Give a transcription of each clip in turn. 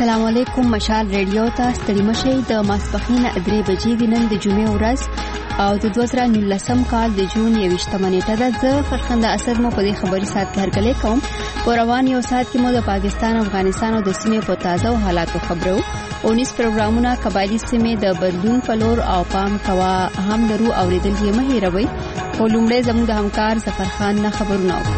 السلام علیکم. مشال ریډیو ته ستړي مشئ. د ماسپښین 3 بجې د نن د جمعې ورځ او د 2019 کال د جون 21 نیټه ده. زه فرخنده اسد مو په دې خبري سات کې هرکلی کوم. په روان یو سات کې مو د پاکستان، افغانستان او د سیمې په تازه حالاتو خبرو. 19 پروګرامونه قبایلی سیمې د بدلون په لور او پام کوا هم درو اوریدل یې مه هېروئ. خو لومړی زموږ د همکار ظفرخان نه خبرونه.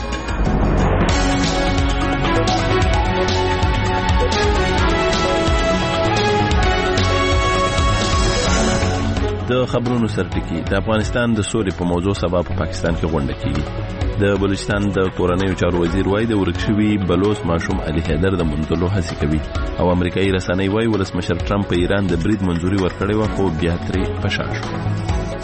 د خبرونو سرټکی. د افغانستان د سولې په موضوع سبا په پاکستان کې غونډه کیږي. د بلوچستان د کورنیو چارو وزیر وایي د ورکشوي بلوچ ماشوم علي حیدر د موندلو هڅه کوي او امریکایي رسنۍ وایي ولسمشر ټرمپ په ایران د برید منځوري ورکړې و خو بیا ترې فشار شو.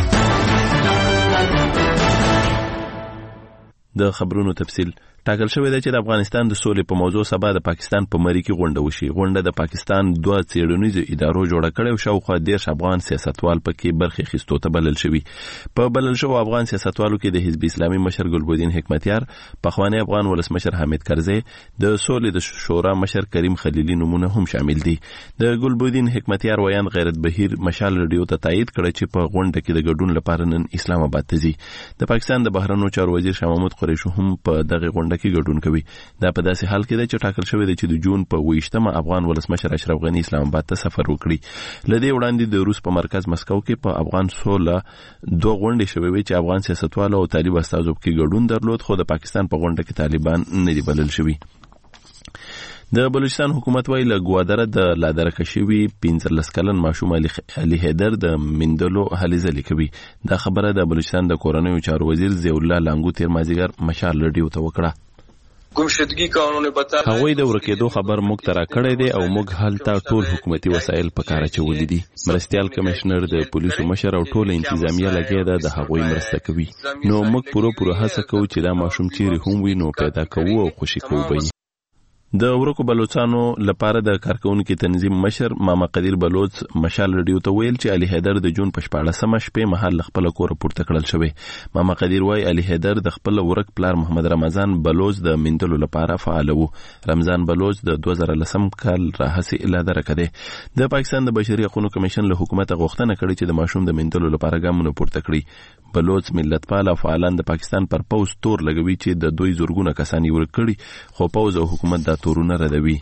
د خبرونو تفصیل. ټاکل شوی دی چې د افغانستان د سولې په موضوع سبا د پاکستان په مری کې غونډه وشي. غونډه د پاکستان 2 څېړنیزو ادارو جوړه کړې او شاوخوا 10 افغان سیاستوال پکې برخه اخیستو ته بلل شوی. په بلل شو افغان سیاستوالو کې د حزب اسلامي مشر ګلبدین حکمتیار، پخوانی افغان ولسمشر حامد کرزی، د سولې د شورا مشر کریم خلیلی نمونه هم شامل دي. د ګلبدین حکمتیار ویان غیرت بهیر مشال ریډیو ته تایید کړ چې په غونډه کې د ګډون لپاره نن اسلام آباد ته ځي. د پاکستان د بهرنیو چارو وزیر شاه محمود قریشي هم په دغه غونډه کې ګډون کوي. دا په داسې حال کې ده چې ټاکل شوی دی چې د جون په 28مه افغان ولسمشر اشرف غنی اسلام آباد ته سفر وکړي. لدې وړاندې د روس په مرکز مسکو کې په افغان سوله 2 غونډې شوې وي چې افغان سیاستوالو او طالب استازو کې ګډون درلود، خو د پاکستان په غونډه کې طالبان نه دی بلل شوي. د بلوچستان حکومت وایي له ګوادره د لادرکه شوي 15 کلن ماشوم علي حیدر د مندلو هلې ځلې کوي. دا خبره د بلوچستان د کورنیو چارو وزیر ضیاء الله لانګو تیر مازیګر مشال ریډیو ته وکړه. گمشدگی قانون بتا هغوی د ورکېدو خبر موږ ته راکړی دی او موږ هلته ټول حکومتي وسایل په کار اچولي دي. مرستیال کمشنر، د پولیسو مشر او ټول انتظامیه لګیا ده د هغوی مرسته کوي. نو موږ پوره هڅه کوو چې دا ماشوم چیرې هم وي نو پیدا کوو او خوشي کوو به. د ورکو بلوچستانو لپاره د کارکونکو تنظیم مشر ماما قدیر بلوچ مشال ریډیو ته ویل چې علي حیدر د جون په 14مه شپې مهال خپل کور پورته کړل شوی. ماما قدیر وايي علي حیدر د خپل ورک پلار محمد رمضان بلوچ د مندلو لپاره فعال وو. رمضان بلوچ د 2010 کال راهسي الاده کړه. د پاکستان د بشري حقوقو کمیشن له حکومت غوښتنه کړې چې د ماشوم د مندلو لپاره ګامونه پورته کړي. بلوچ ملتپال او فعالان د پاکستان پر پوز تور لګوي چې د دوی زورګونه کسان یې ورکړي، خو پوز او حکومت دا تورونه ردوي.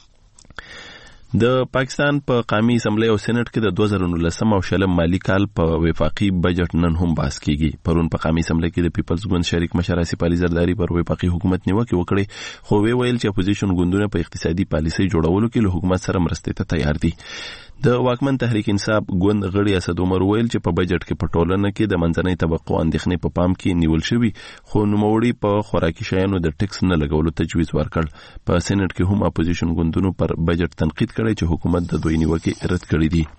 د پاکستان په قومي اسمبلی او سېنات کې د 2019 او شلم مالی کال په وفاقي بجټ نن هم بحث کیږي. پرون په قومي اسمبلی کې د پیپلز ګوند شریک مشر آصف علي زرداری پر وفاقي حکومت نیوکه وکړه، خو ویل چې اپوزیشن ګوندونه په اقتصادي پالیسۍ جوړولو کې له حکومت سره مرستې ته تیار دي. د واکمن تحریک انصاف ګوند غړي اسد عمر ویل چې په بجټ کې په ټولنه کې د منځنۍ طبقو اندېښنې په پام کې نیول شوی، خو نوموړي په خوراکي شیانو د ټیکس نه لګولو تجویز ورکړ. په سېنات کې هم اپوزیشن ګوندونو پر بجټ تنقید کړی چې حکومت د دوی نیوکې رد کړې دي.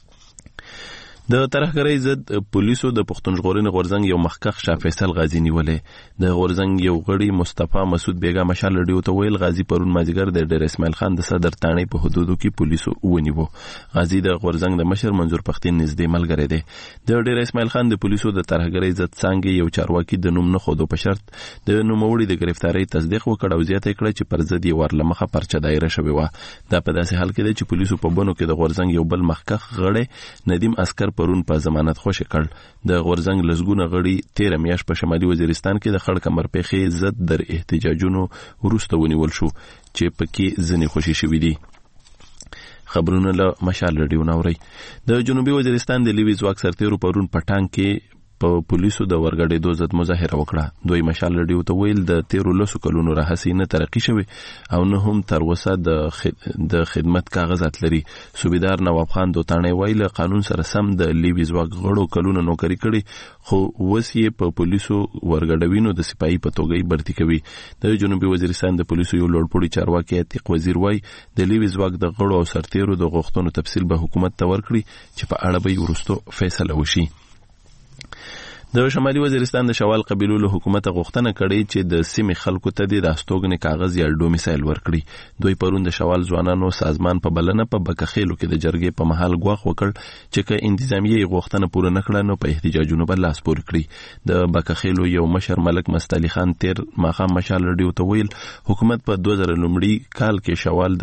د ترهګرۍ ضد پولیسو د پښتون ژغورنې غورځنګ یو مخکښ شاه فیصل غازی نیولې. د غورځنګ یو غړي مصطفی مسعود بیگا مشال ریډیو ته ویل غازی پرون مازیګر د ډیر اسماعیل خان د صدر تانې په حدودو کې پولیسو ونیو. غازی د غورځنګ د مشر منظور پختین نږدې ملګری دی. د ډیر اسماعیل خان د پولیسو د ترهګرۍ ضد څنګه یو چارواکي د نوم نه خودو په شرط د نوموړي د گرفتاری تصدیق وکړ او زیاته کړه چې پر ضد یې ورلمخه پرچه دایره شوی و. دا په داسې حال کې دی چې پولیسو په بنو کې د غورځنګ یو بل مخکښ غړي ندیم اسکر پرون په ضمانت خوشی کړ. د غورځنګ لزګونه غړي 13 میاشت په شمالي وزیرستان کې د خړ کمر پیخي ضد در احتجاجونو وروسته ونیول شو چې پکې ځنې خوشي شوي دي. خبرونه له مشال ریډیو نوري. د جنوبي وزیرستان د لیوی ځواک سرتیرو پرون پټان کې په پولیسو د ورګړې ضد مظاهره وکړه. دوی مشال ریډیو ته ویل د 13 کلونو راهسي نه ترقی شوی او نه هم تر اوسه د خدمت کاغذات لري. صوبیدار نواب خان دوتانه ویل قانون سره سم د لیوی ځواک غړو کلونو نوکری کړي، خو وسیه په پولیسو ورګړوینو د سپایي په توګه برتی کوي. د جنوبي وزیرستان د پولیسو یو لوړپوړي چارواکي عتیق وزیر وای د لیوی ځواک د غړو او سرتیرو د غوښتنو تفصیل به حکومت ته ورکړي چې په اړه به ورستو فیصله وشي. د شمالي وزیرستان د شوال قبیلو له حکومت غوښتنه کړې چې د سیمې خلکو ته د استوګنې کاغذ یا ډومیسایل ورکړي. دوی پرون د شوال ځوانانو سازمان په بلنه په بکخېلو کې د جرګې په محل غواخ وکړ چې که انتظامیه غوښتنه پوره نکړه نو په احتجاجونو بل لاس پورې کړي. د بکخېلو یو مشر ملک مستعلی خان تیر ماخام مشال ریډیو ته ویل حکومت په 2000 کال کې شوال د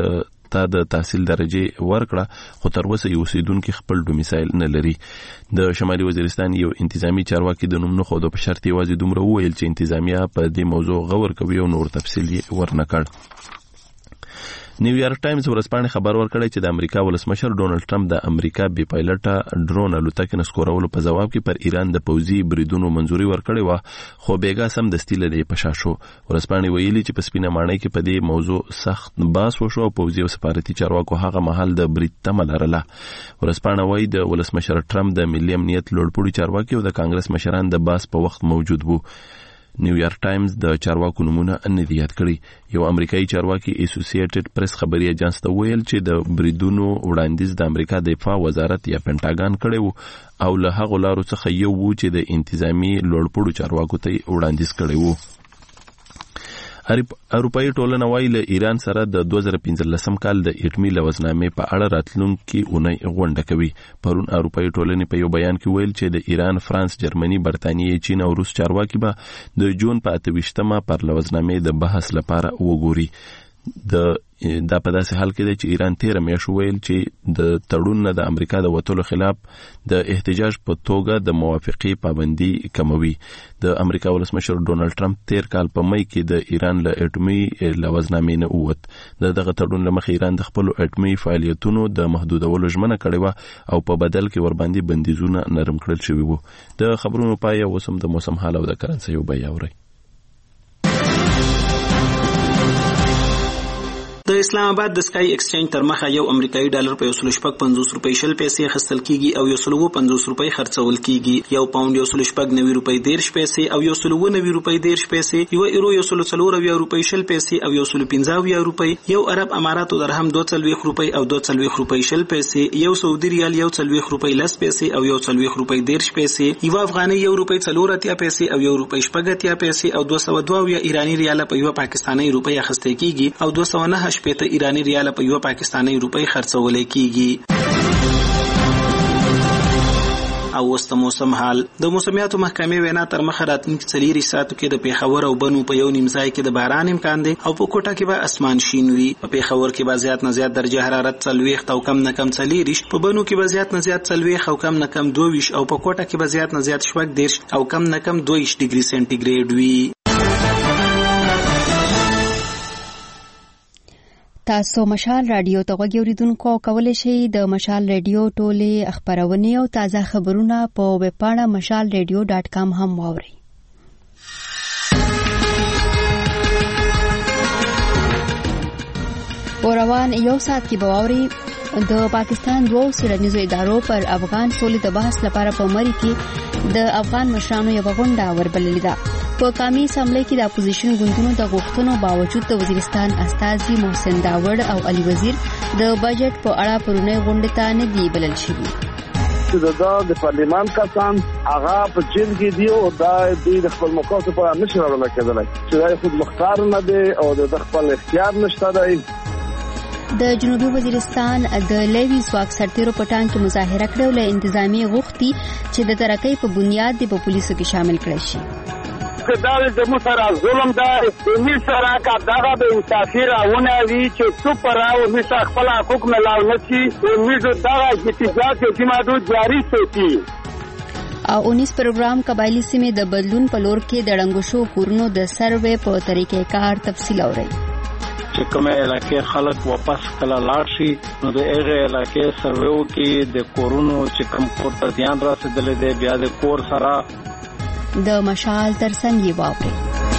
ته د تحصیل درجه ورکړه خو تر اوسه یو اوسیدونکو خپل ډومیسایل نه لري. د شمالي وزیرستان یو انتظامی چارواکي د نوم نه خو د بشرتي وازي دومره ویل چې انتظامیه په دې موضوع غور کوي او نور تفصیل ورنکړ. نیویارک ټایمز ورځپاڼې خبر ورکړی چې د امریکا ولسمشر ډونالد ټرمپ د امریکا بي پایلټه ډرون الوتکې نسکورولو په جواب کې پر ایران د پوځي بریدونو منځوري ورکړې و خو بیګا سم د ستیل لري په شاشو. ورځپاڼې ویلي چې په سپینه ماڼۍ کې په دې موضوع سخت بحث وشو او پوځي او سفارتي چارواکو هغه مهال د برید تمه لرله. ورځپاڼه وایي د ولسمشر ټرمپ د ملي امنیت لوړپوړي چارواکي او د کانګرس مشران د بحث په وخت موجود وو. نیویارک ټایمز د چارواکو نمونه نه دی یاد کړی. یو امریکایي چارواکي اسوسییټډ پریس خبري اژانس ته ویل چې د بریدونو وړاندیز د امریکا د دفاع وزارت یا پینټاګان کړی وو او له هغو لارو څخه یو وو چې د انتظامی لوړپوړو چارواکو ته وړاندیز کړی وو. اروپایي ټولنه وايي له ایران سره د 2015 کال د اټمی لوزنامې په اړه راتلونکي اونۍ غونډه کوي. پرون اروپایي ټولنې په یو بیان کې ویل چې د ایران، فرانس، جرمني، برتانیې، چین او روس چارواکي به د جون په 28مه پر لوزنامې د بحث لپاره وګوري. دا په داسې حال کې دی چې ایران 13 میاشتې ویل چې د تړون نه د امریکا د وټولو خلاف د احتجاج په توګه د موافقې پابندي کموي. د امریکا ولسمشر ډونالد ټرمپ 13 کال په مئی کې د ایران له اټومي لوزنامې نه ووت. دغه تړون لمخې ایران د خپل اټومي فعالیتونو د محدودولو ژمنه کړې و او په بدل کې ورباندې بندیزونه نرم کړل شوي وو. د خبرونو پای اوسم د موسم حال او د کرنسي بیان اوري. د اسلام آباد د سکای ایکسچینج تر مخه یو امریکایي ډالر په 150 روپۍ شل پیسې خرڅل کیږي او 150 روپۍ خرڅول کیږي. یو پاوند 190 روپۍ 10 پیسې او 190 روپۍ 10 پیسې، یو یورو 140 روپۍ شل پیسې او 150 روپۍ، یو عرب اماراتو درهم 240 روپۍ او 240 روپۍ شل پیسې، یو سعودي ریال 140 روپۍ 10 پیسې او 140 روپۍ 10 پیسې، یو افغاني 1 روپۍ 4 پیسې او 1 روپۍ 8 پیسې او 202 ایرانی ریال په یو پاکستاني روپۍ اخیستل کیږي او 209 شپته ایرانی ریال په یو پاکستاني روپۍ خرڅول کیږي. او وست موسم حال د موسمیاتو محکمې وینا تر مخه راتلونکي 4 ساعتو کې د پیښور او بنو په یو نیم ځای کې د باران امکان دی او په کوټه کې به اسمان شین وي. په پیښور کې به زیات نه زیات درجه حرارت 40 او کم نه کم 40، په بنو کې به زیات نه زیات 40 او کم نه کم 22 او په کوټه کې به زیات نه زیات 14 او کم نه کم 22 ډیګري سنټیګریډ وي. تاسو مشال رادیو ته غوږی اوریدونکو کولای شئ د مشال رادیو ټولې خبرونه او تازه خبرونه په ویب پاڼه mashalradio.com هم واورئ. روان یو ساعت کې باوري د پاکستان دوه سیړنیزو ادارو پر افغان سولې د بحث لپاره په مری کې د افغان مشرانو یو غونډه وربللې ده. په قومي اسمبلی کې د اپوزیشن ګوندونو د غوښتنو باوجود د وزیرستان استازي محسن داوړ او علي وزیر د بجټ په اړه پرونی غونډه ته نه دی بلل شوي. د پارلیمان کسان هغه په جیل کې دی او دا د خپل موقف په اړه نشي راوړل کېدلی چې دا خود مختار نه دی او د خپل اختیار نشته دی. د جنوبي وزیرستان د لیوی ځواک سرتیرو په ټانک کې مظاهره کړې او له انتظامی غوښتي چې د ترقۍ په بنیاد د پولیسو کې شامل کړي شي. دا د مسره ظلم دا د مسره کا دغه به انصافي راونه وی چې څو پر او مسره خپل حقوق ملاو نشي او موږ دغه احتجاج چې مادو جاری ساتي. او 19 پروګرام قبایلی سیمې د بدلون په لور کې د ړنګو شو کورونو د سروې په طریقې کار تفصیل اوري. چې کومه علاقې خلک واپس کله لاړ شي نو د هغه علاقې سرویو کې د کورونو چې کوم کور ته ځان رسیدلې دی بیا د کور سره د مشال ترڅنګ یې واوري.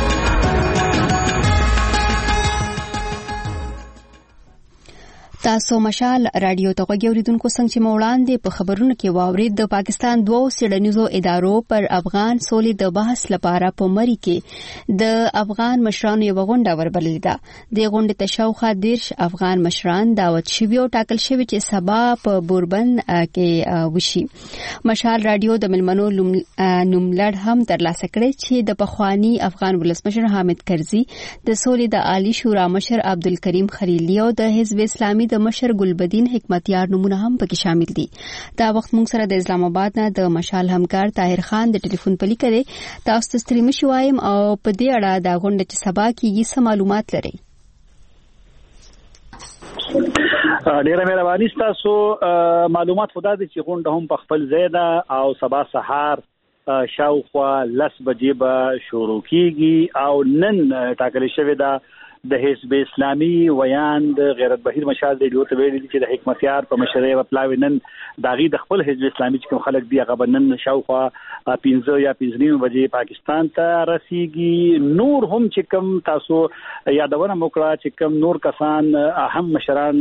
تاسو مشال رادیو ته غوږی اوریدونکو څنګه چې موړاندې په خبرونو کې واورید د پاکستان دوه سیړنیزو ادارو پر افغان سولې د بحث لپاره په مری کې د افغان مشرانو یو غونډه وربللې ده. د غونډې ته شاوخوا 10 افغان مشران دعوت شوي او ټاکل شوي چې سبا په بوربند کې وشي. مشال رادیو د ملمنو نوملړ هم ترلاسه کړی چې د پخوانی افغان ولسمشر حامد کرزي، د سولې د عالی شورا مشر عبدالکریم خلیلی او د حزب اسلامي د مشر ګلبدین حکمتیار نمونه هم پکې شامل دي. دا وخت موږ سره د اسلام آباد نه د مشال همکار طاهر خان د ټلیفون په لیکه دی. تاسو ته ستړي مشو وایم او په دې اړه دا غونډه چې سبا کیږي څه معلومات لري؟ ډیره مهرباني تاسو معلومات خدا دې چې غونډه هم په خپل ځای ده او سبا سهار شاوخوا 10 بجې به شروع کیږي او نن ټاکل شوی ده د حزب اسلامي ویاند غیرت بهیر مشال دی ته ویلي چې د حکمتیار په مشرۍ او پلاوی نن داغي د خپل حزب اسلامي چې کوم خلک دی هغه نن شاوخوا 15 یا 15 بجې پاکستان ته رسیږي. نور هم چې کوم تاسو یادونه وکړه چې کوم نور کسان اهم مشران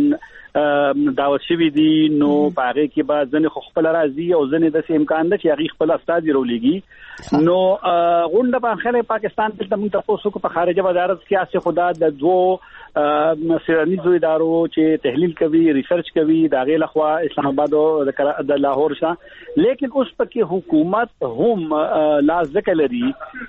دعوت شوی دي نو پاره کې به ځنه خپل راځي او ځنه د امکان ده چې هغه خپل استاد رولېږي. نو غونډه په خله پاکستان ته موږ تاسو کو په خارجه وزارت کې اسه خدا د دوه سیرانیزو ادارو چې تحلیل کوي ریسرچ کوي دا غي لخوا اسلام آباد او د لاهور شه لیکن اوس پکې حکومت هم لازم لري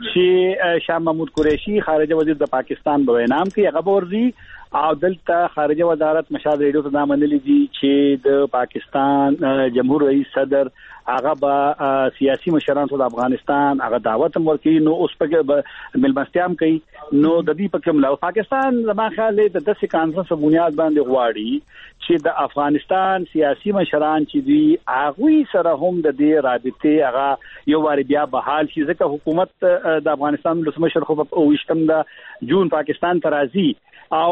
چې شاه محمود قریشی خارجه وزیر د پاکستان په نام کې هغه ورزي او دلته خارجه وزارت مشال ریډیو ته دا منلي دي چې د پاکستان جمهور رئیس صدر هغه به سیاسي مشران ته د افغانستان هغه دعوت ورکړي. نو اوس په ملمستیام کوي نو د دې په کوم لا پاکستان زما خیال دی د داسې کانفرنس په بنیاد باندې غواړي چې د افغانستان سیاسي مشران چې دي هغه سره هم د دې رابطه هغه یو واری بیا بحال شي ځکه حکومت د افغانستان د مشر خو په 28 د جون پاکستان ته راځي او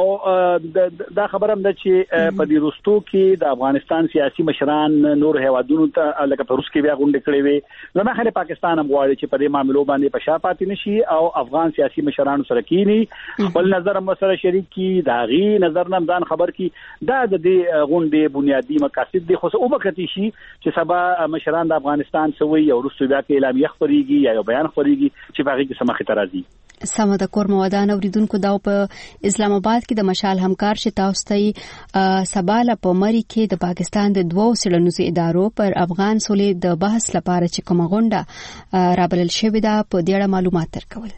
دا خبره هم ده چې په دې روستو کې د افغانستان سیاسي مشران نور هیوادونو ته لکه په روس کې بیا غونډه کړې وي نو نه پاکستان هم غواړي چې په دې معاملو باندې په شا پاتې نشي او افغان سیاسي مشرانو سره کینی خپل نظر هم سره شریک کی داغي نظر نه ځان خبر کی دا د دې غونډې بنیادی مقاصد دي خو او وکړي شي چې سبا مشران د افغانستان سوي او روس بیا کې اعلامیه خبريږي یا یو بیان خبريږي چې باغی کې سمخ ترازی سمه د کور موادان اوریدونکو دا په اسلام آباد کې د مشال همکار چې تاسو ته سباله په مری کې د پاکستان د دوو سیلانوزي ادارو پر افغان سولې د بحث لپاره چې کومه غونډه رابلل شوې ده په دې اړه معلومات درکول.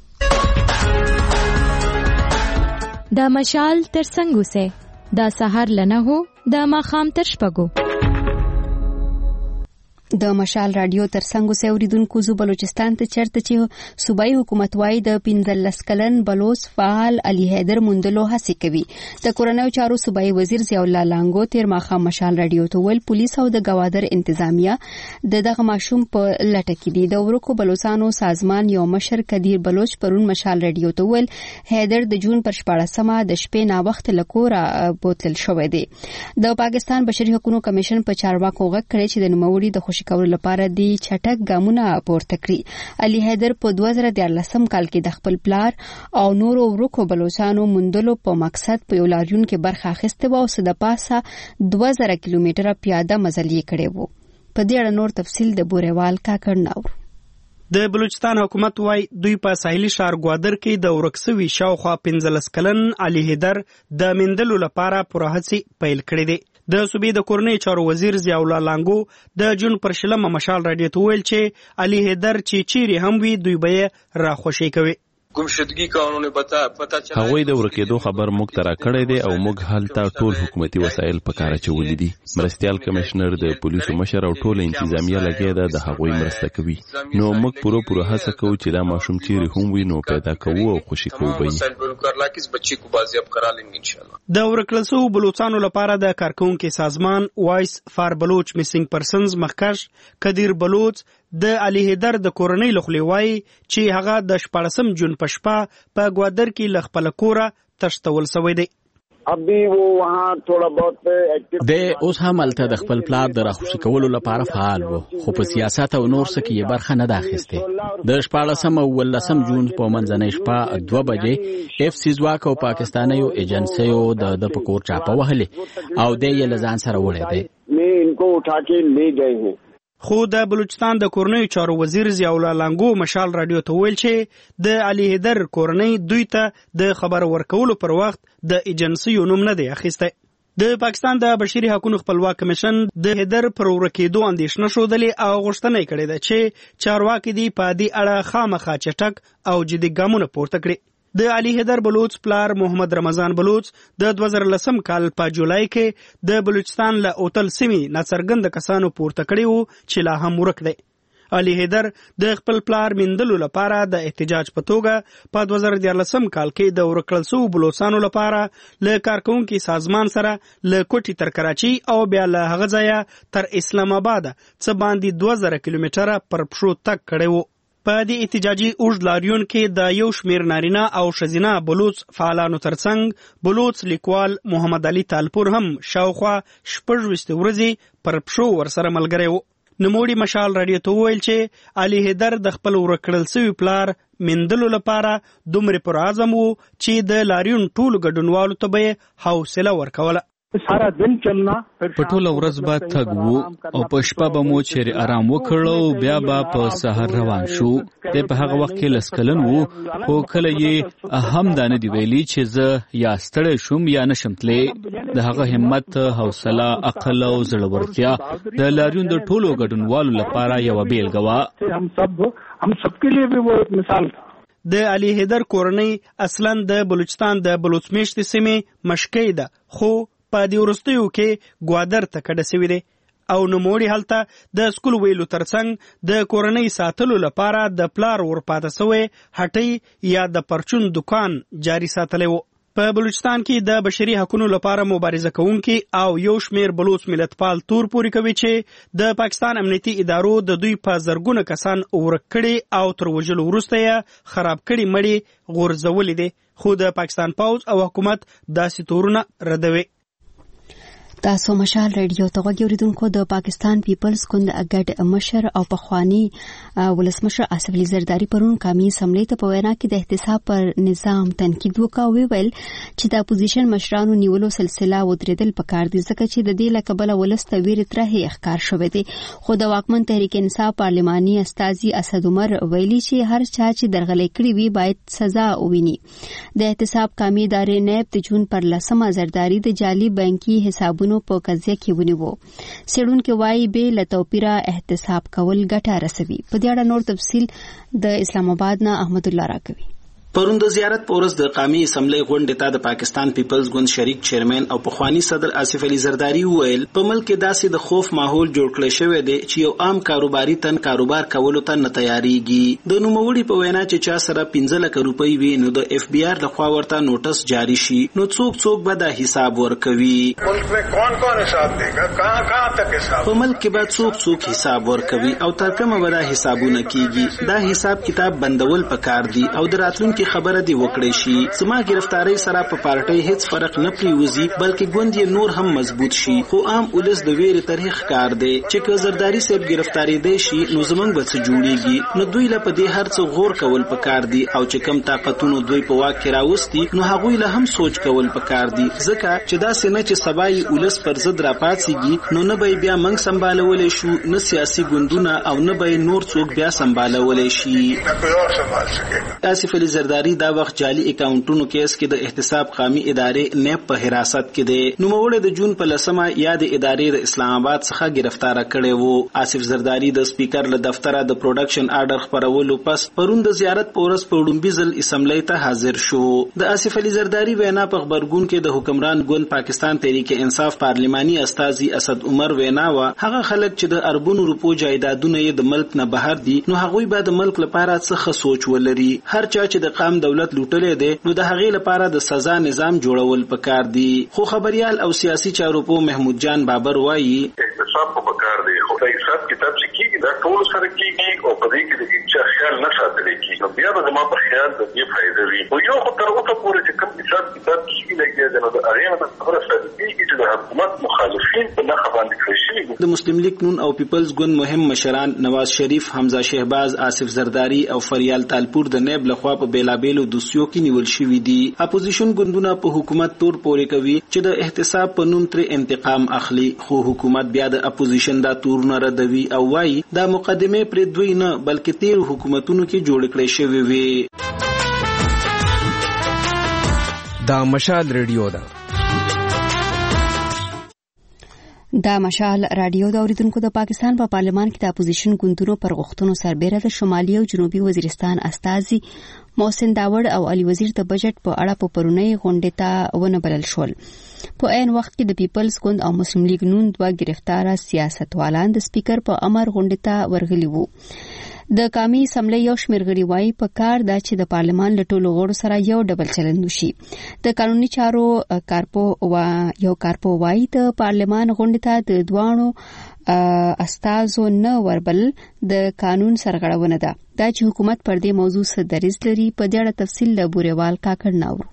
د مشال ترڅنګ اوسه د سحر لنه هو د ماخام تر شپږو د مشال رادیو ترڅنګ اوسه اوریدونکو زو بلوچستان ته چرته چې صوبایي حکومت وايي د 15 کلن بلوچ فعال علي حیدر مندلو هڅه کوي. د کورنیو چارو صوبایي وزیر ضیاء الله لانګو تیر ماخه مشال رادیو ته ول پولیس او د گوادر انتظامیه دغه ماشوم په لټه کې دي. د ورکو بلوچستانو سازمان یو مشر کدیر بلوچ پرون مشال رادیو ته ول حیدر د جون پر 14مه د شپې نا وخت لکورا بوتل شوې دي. د پاکستان بشري حقوقو کمیشن په چارواکو غږ کړی چې د نوموړي د خوشی کولو لپاره دی چټک ګامونه پورته کړی. علي حیدر په 2013 کال کې د خپل پلار او نورو ورکو بلوچستانو مندلو په مقصد په یو لاریون کې برخه اخیسته و او د پاسه 2000 کیلومتره پیاده مزل یې کړی وو. په دې اړه نور تفصیل د بورېوال کاکړ ناور. د بلوچستان حکومت وايي دوی په ساحلي ښار گوادر کې د ورکسوي شاوخوا 15 کلن علي حیدر د مندلو لپاره پوره هڅې پیل کړې دي. د صوبې د کورنۍ چارو وزیر ضیاء الله لانګو د جون پر شلمه مشال رادیو ته ویل چې علي حیدر چې چیرې هم وي دوی به را خوشی کوي. گمشدگی کا انہوں نے پتا چلا هغوی د ورکېدو خبر موږ ته راکړی دی او موږ هلته ټول حکومتي وسایل په کار اچولي دي. مرستیال کمشنر د پولیسو مشر او ټول انتظامیه لګیا ده د هغوی مرسته کوي. نو موږ پوره هڅه کوو چې دا ماشوم چیرې هم وي نو پیدا کوو او خوشی کوو به د ورکړل شوو بلوچستانو لپاره د کارکونکو سازمان وایس فار بلوچ میسنګ پرسنز مخکش کدیر بلوچ د علي حیدر د کورنۍ لخوا وایي چې هغه د 14 جون په شپه په گوادر کې لخپل کوره تشتول شوی دی. ابي وہ وہاں تھوڑا بہت ایکټیو د اوس هم الته د خپل پلار د راخوشي کولو لپاره فعال وو خو په سیاست او نور څه کې برخه نه داخسته. د 14 او 15 جون په منځنۍ شپه 2 بجې اف سی ځواک او پاکستانیو ایجنسیو د پکور چاپه وهلې او د یې لزان سره وړې دي. میں ان کو اٹھا کے لے گئے ہیں. خو د بلوچستان د کورنیو چارو وزیر ضیاء الله لانګو مشال رادیو ته ویل چې د علي حیدر کورنۍ دوی ته د خبر ورکولو پر وخت د ایجنسیو نوم نه دی اخیسته. د پاکستان د بشري حقوقو خپلواک کمیشن د حیدر پر ورکېدو اندېښنه شودلې او غوښتنه کړې ده چې چارواکي دی په دې اړه خامخا چټک او جدي ګامونه پورته کړي. د علي حیدر بلوچ پلار محمد رمضان بلوچ د 2010 کال په جولای کې د بلوچستان له اوتل سیمې ناڅرګند کسانو پورته کړی وو چې لا هم ورک دی. علي حیدر د خپل پلار میندلو لپاره د احتجاج په توګه په 2014 کال کې د ورکړل شوو بلوچستانو لپاره له کارکونکو سازمان سره له کوټي تر کراچي او بیا له هغه ځایه تر اسلام آباد څخه باندې 2000 کیلومتره پر پښو تک کړی وو. په دې احتجاجي اوږد لاریون کې د یو شمیر نارینه او ښځینه بلوچ فعالانو ترڅنګ بلوچ لیکوال محمد علي تالپور هم شاوخوا 26 ورځې پر پښو ورسره ملګری وو. نوموړي مشال رادیو ته وویل چې علي حیدر د خپل ورکړل شوي پلار میندلو لپاره دومره پر اعظم وو چې د لاریون ټولو ګډونوالو ته به حوصله ورکوله. په ټوله ورځ به تګ وو او په شپه به مو چیرې آرام وکړو بیا به په سحر روان شو. د په هغه وخت کې لسکلن وو خو کله یې هم دا نه دی ویلي چې زه یا ستړی شوم یا نشم تللی. د هغه همت، حوصله، عقل او زړورتیا د لاریون د ټولو ګډونوالو لپاره یوه بیلګه وه. د علي حیدر کورنۍ اصلا د بلوچستان د بلوچ میشتې سیمې مشکۍ ده خو په دې وروستیو کې ګوادر ته کډه سوي دی او نوموړي هلته د سکول ویلو ترڅنګ د کورنۍ ساتلو لپاره د پلار ورپاته سوی هټۍ یا د پرچون دکان جاري ساتلی وو. په بلوچستان کې د بشري حقوقو لپاره مبارزه کوونکي او یو شمیر بلوچ ملتپال تور پوري کوي چې د پاکستان امنیتي ادارو د دوی په زرګونه کسان ورک کړي او تر وژلو وروسته یې خراب کړي مړي غورځولي دي خو د پاکستان پوځ او حکومت داسې تورونه ردوي. تاسو مشال رادیو ته غوږی اوریدونکو د پاکستان پیپلز ګوند اګډ مشر او پخوانی ولسمشر آصف علي زرداری پرون قومي اسمبلی ته په وینا کې د احتساب پر نظام تنقید وکاوه ویل چې د اپوزیشن مشرانو نیولو سلسله ودرېدل پکار دي ځکه چې د دې لکبله ولست ویری ترې ښکار شوی دی. خو د واکمن تحریک انصاف پارلماني استازي اسد عمر ویلي چې هر چا چې درغلي کړی وي باید سزا وویني. د احتساب قومي ادارې نیب د جون پر 10 زرداری د جعلي بانکي حسابونو په قضیه کې ونیو. سیډونکو وايي به له توپیره احتساب کول ګټه رسوي. په دې اړه نور تفصیل د اسلام آباد نه احمد الله راکوي. پرون د زیارت پورس د قومي اسمبلی غونډې ته د پاکستان پیپلز ګوند شریک چیرمن او پخوانی صدر آصف علي زرداری ویل په ملک کې داسې د خوف ماحول جوړ کړی شوی دی چې یو عام کاروباري تن کاروبار کولو ته نه تیاریږي. د نوموړي په وینا چې چا سره 15 لک روپۍ وي نو د اف بی آر لخوا ورته نوټس جاری شي نو څوک به د حساب ورکوي. ملک میں کون کون حساب دے گا کہاں تک حساب په ملک کې به څوک حساب ورکوي او تر کومه به دا حسابونه کیږي. دا حساب کتاب بندول پکار دي او د راتلونکي خبره دی وکړی شي. زما گرفتاری سره په پارټي هیڅ فرق نه پریوزي بلکې ګوند یې نور هم مضبوط شي. خو عام ولس د ویری تاریخ کار دی چې که زرداری صاحب گرفتاری دی شي نو زمونږ به څه جوړیږي. نو دوی له په دې هر څه غور کول پکار دي او چې کم طاقتونو دوی په واک کې راوستي نو هغوی له هم سوچ کول پکار دي ځکه چې دا سینه چې سبای ولس پر ضد راپاتېږي نو نه به بیا منګ سمبالولې شو نه سیاسي ګوندونه او نه به نور څوک بیا سمبالولې شي. آصف علي زرداری دا وخت جعلي اکاونټونو کیس کې د احتساب قومي ادارې نیب په حراست کې دی. نوموړي د جون په 10 یاد ادارې د اسلام آباد څخه گرفتار کړي وو. آصف زرداری د سپیکر له دفتره د پروډکشن آرډر خبرولو پس پرون د زیارت پورس په وړومبي ځل اسمبلی ته حاضر شو. د آصف علي زرداری وینا په خبرګون کې د حکمران ګوند پاکستان تحریک انصاف پارلماني استازي اسد عمر وینا وا هغه خلک چې د اربونو روپو جایدادونه یې د ملک نه بهر دي نو هغوی به د ملک لپاره څه سوچ ولري. هر چا چې د قام دولت لوټلې دي نو د هغې لپاره د سزا نظام جوړول پکار دي. خو خبريال او سیاسي چارو په محمود جان بابر وایي احتساب په پکار دی خو د حساب کتاب چې کیږي دا ټول سره کیږي او په دې کې د هیڅ خیال نه ساتل کیږي. نو بیا به ما په خیال د دې فائدې وي او یو خو تر اوسه پورې چې کوم حساب کتاب کیږي لګي دا د اړین د خبره سره کیږي چې د حکومت مخالفین په نه باندې کړی. د مسلم لیگ نون او پیپلز ګوند مهم مشران نواز شریف، حمزه شهباز، آصف زرداری او فریال تالپور د نیب لخوا په بیلابیلو دوسیو کې نیول شوي دي. اپوزیشن ګوندونه په حکومت تور پورې کوي چې د احتساب په نوم تر انتقام اخلي خو حکومت بیا د اپوزیشن دا تورونه ردوي او وايي دا مقدمه پر دوی نه بلکې تیر حکومتونو کې جوړ کړی شوی وي. دا مشال ریډیو ده. دا مشال رادیو د اوریدونکو د پاکستان په پارلمان کې د اپوزیشن ګوندونو پر غوښتنو سربېره د شمالي او جنوبي وزیرستان استازي محسن داوړ او علي وزیر د بجټ په اړه په پرونی غونډه ته ونه بلل شول. په عین وخت کې د پیپلز ګوند او مسلم لیگ نون دوه گرفتاره سیاستوالان د سپیکر په امر غونډه ته ورغلي وو. د قومي اسمبلی یو شمېر غړي وایي په کار دا چې د پارلمان له ټولو غړو سره یو ډبل چلند وشي. د قانوني چارو کارپو وایي د پارلمان غونډه ته د دوانو استازو نه وربل د قانون سرغړونه ده. دا چې حکومت پر دې موضوع څه دریځ لري په دې اړه تفصیل له بوريوال کاکړ ناوړو.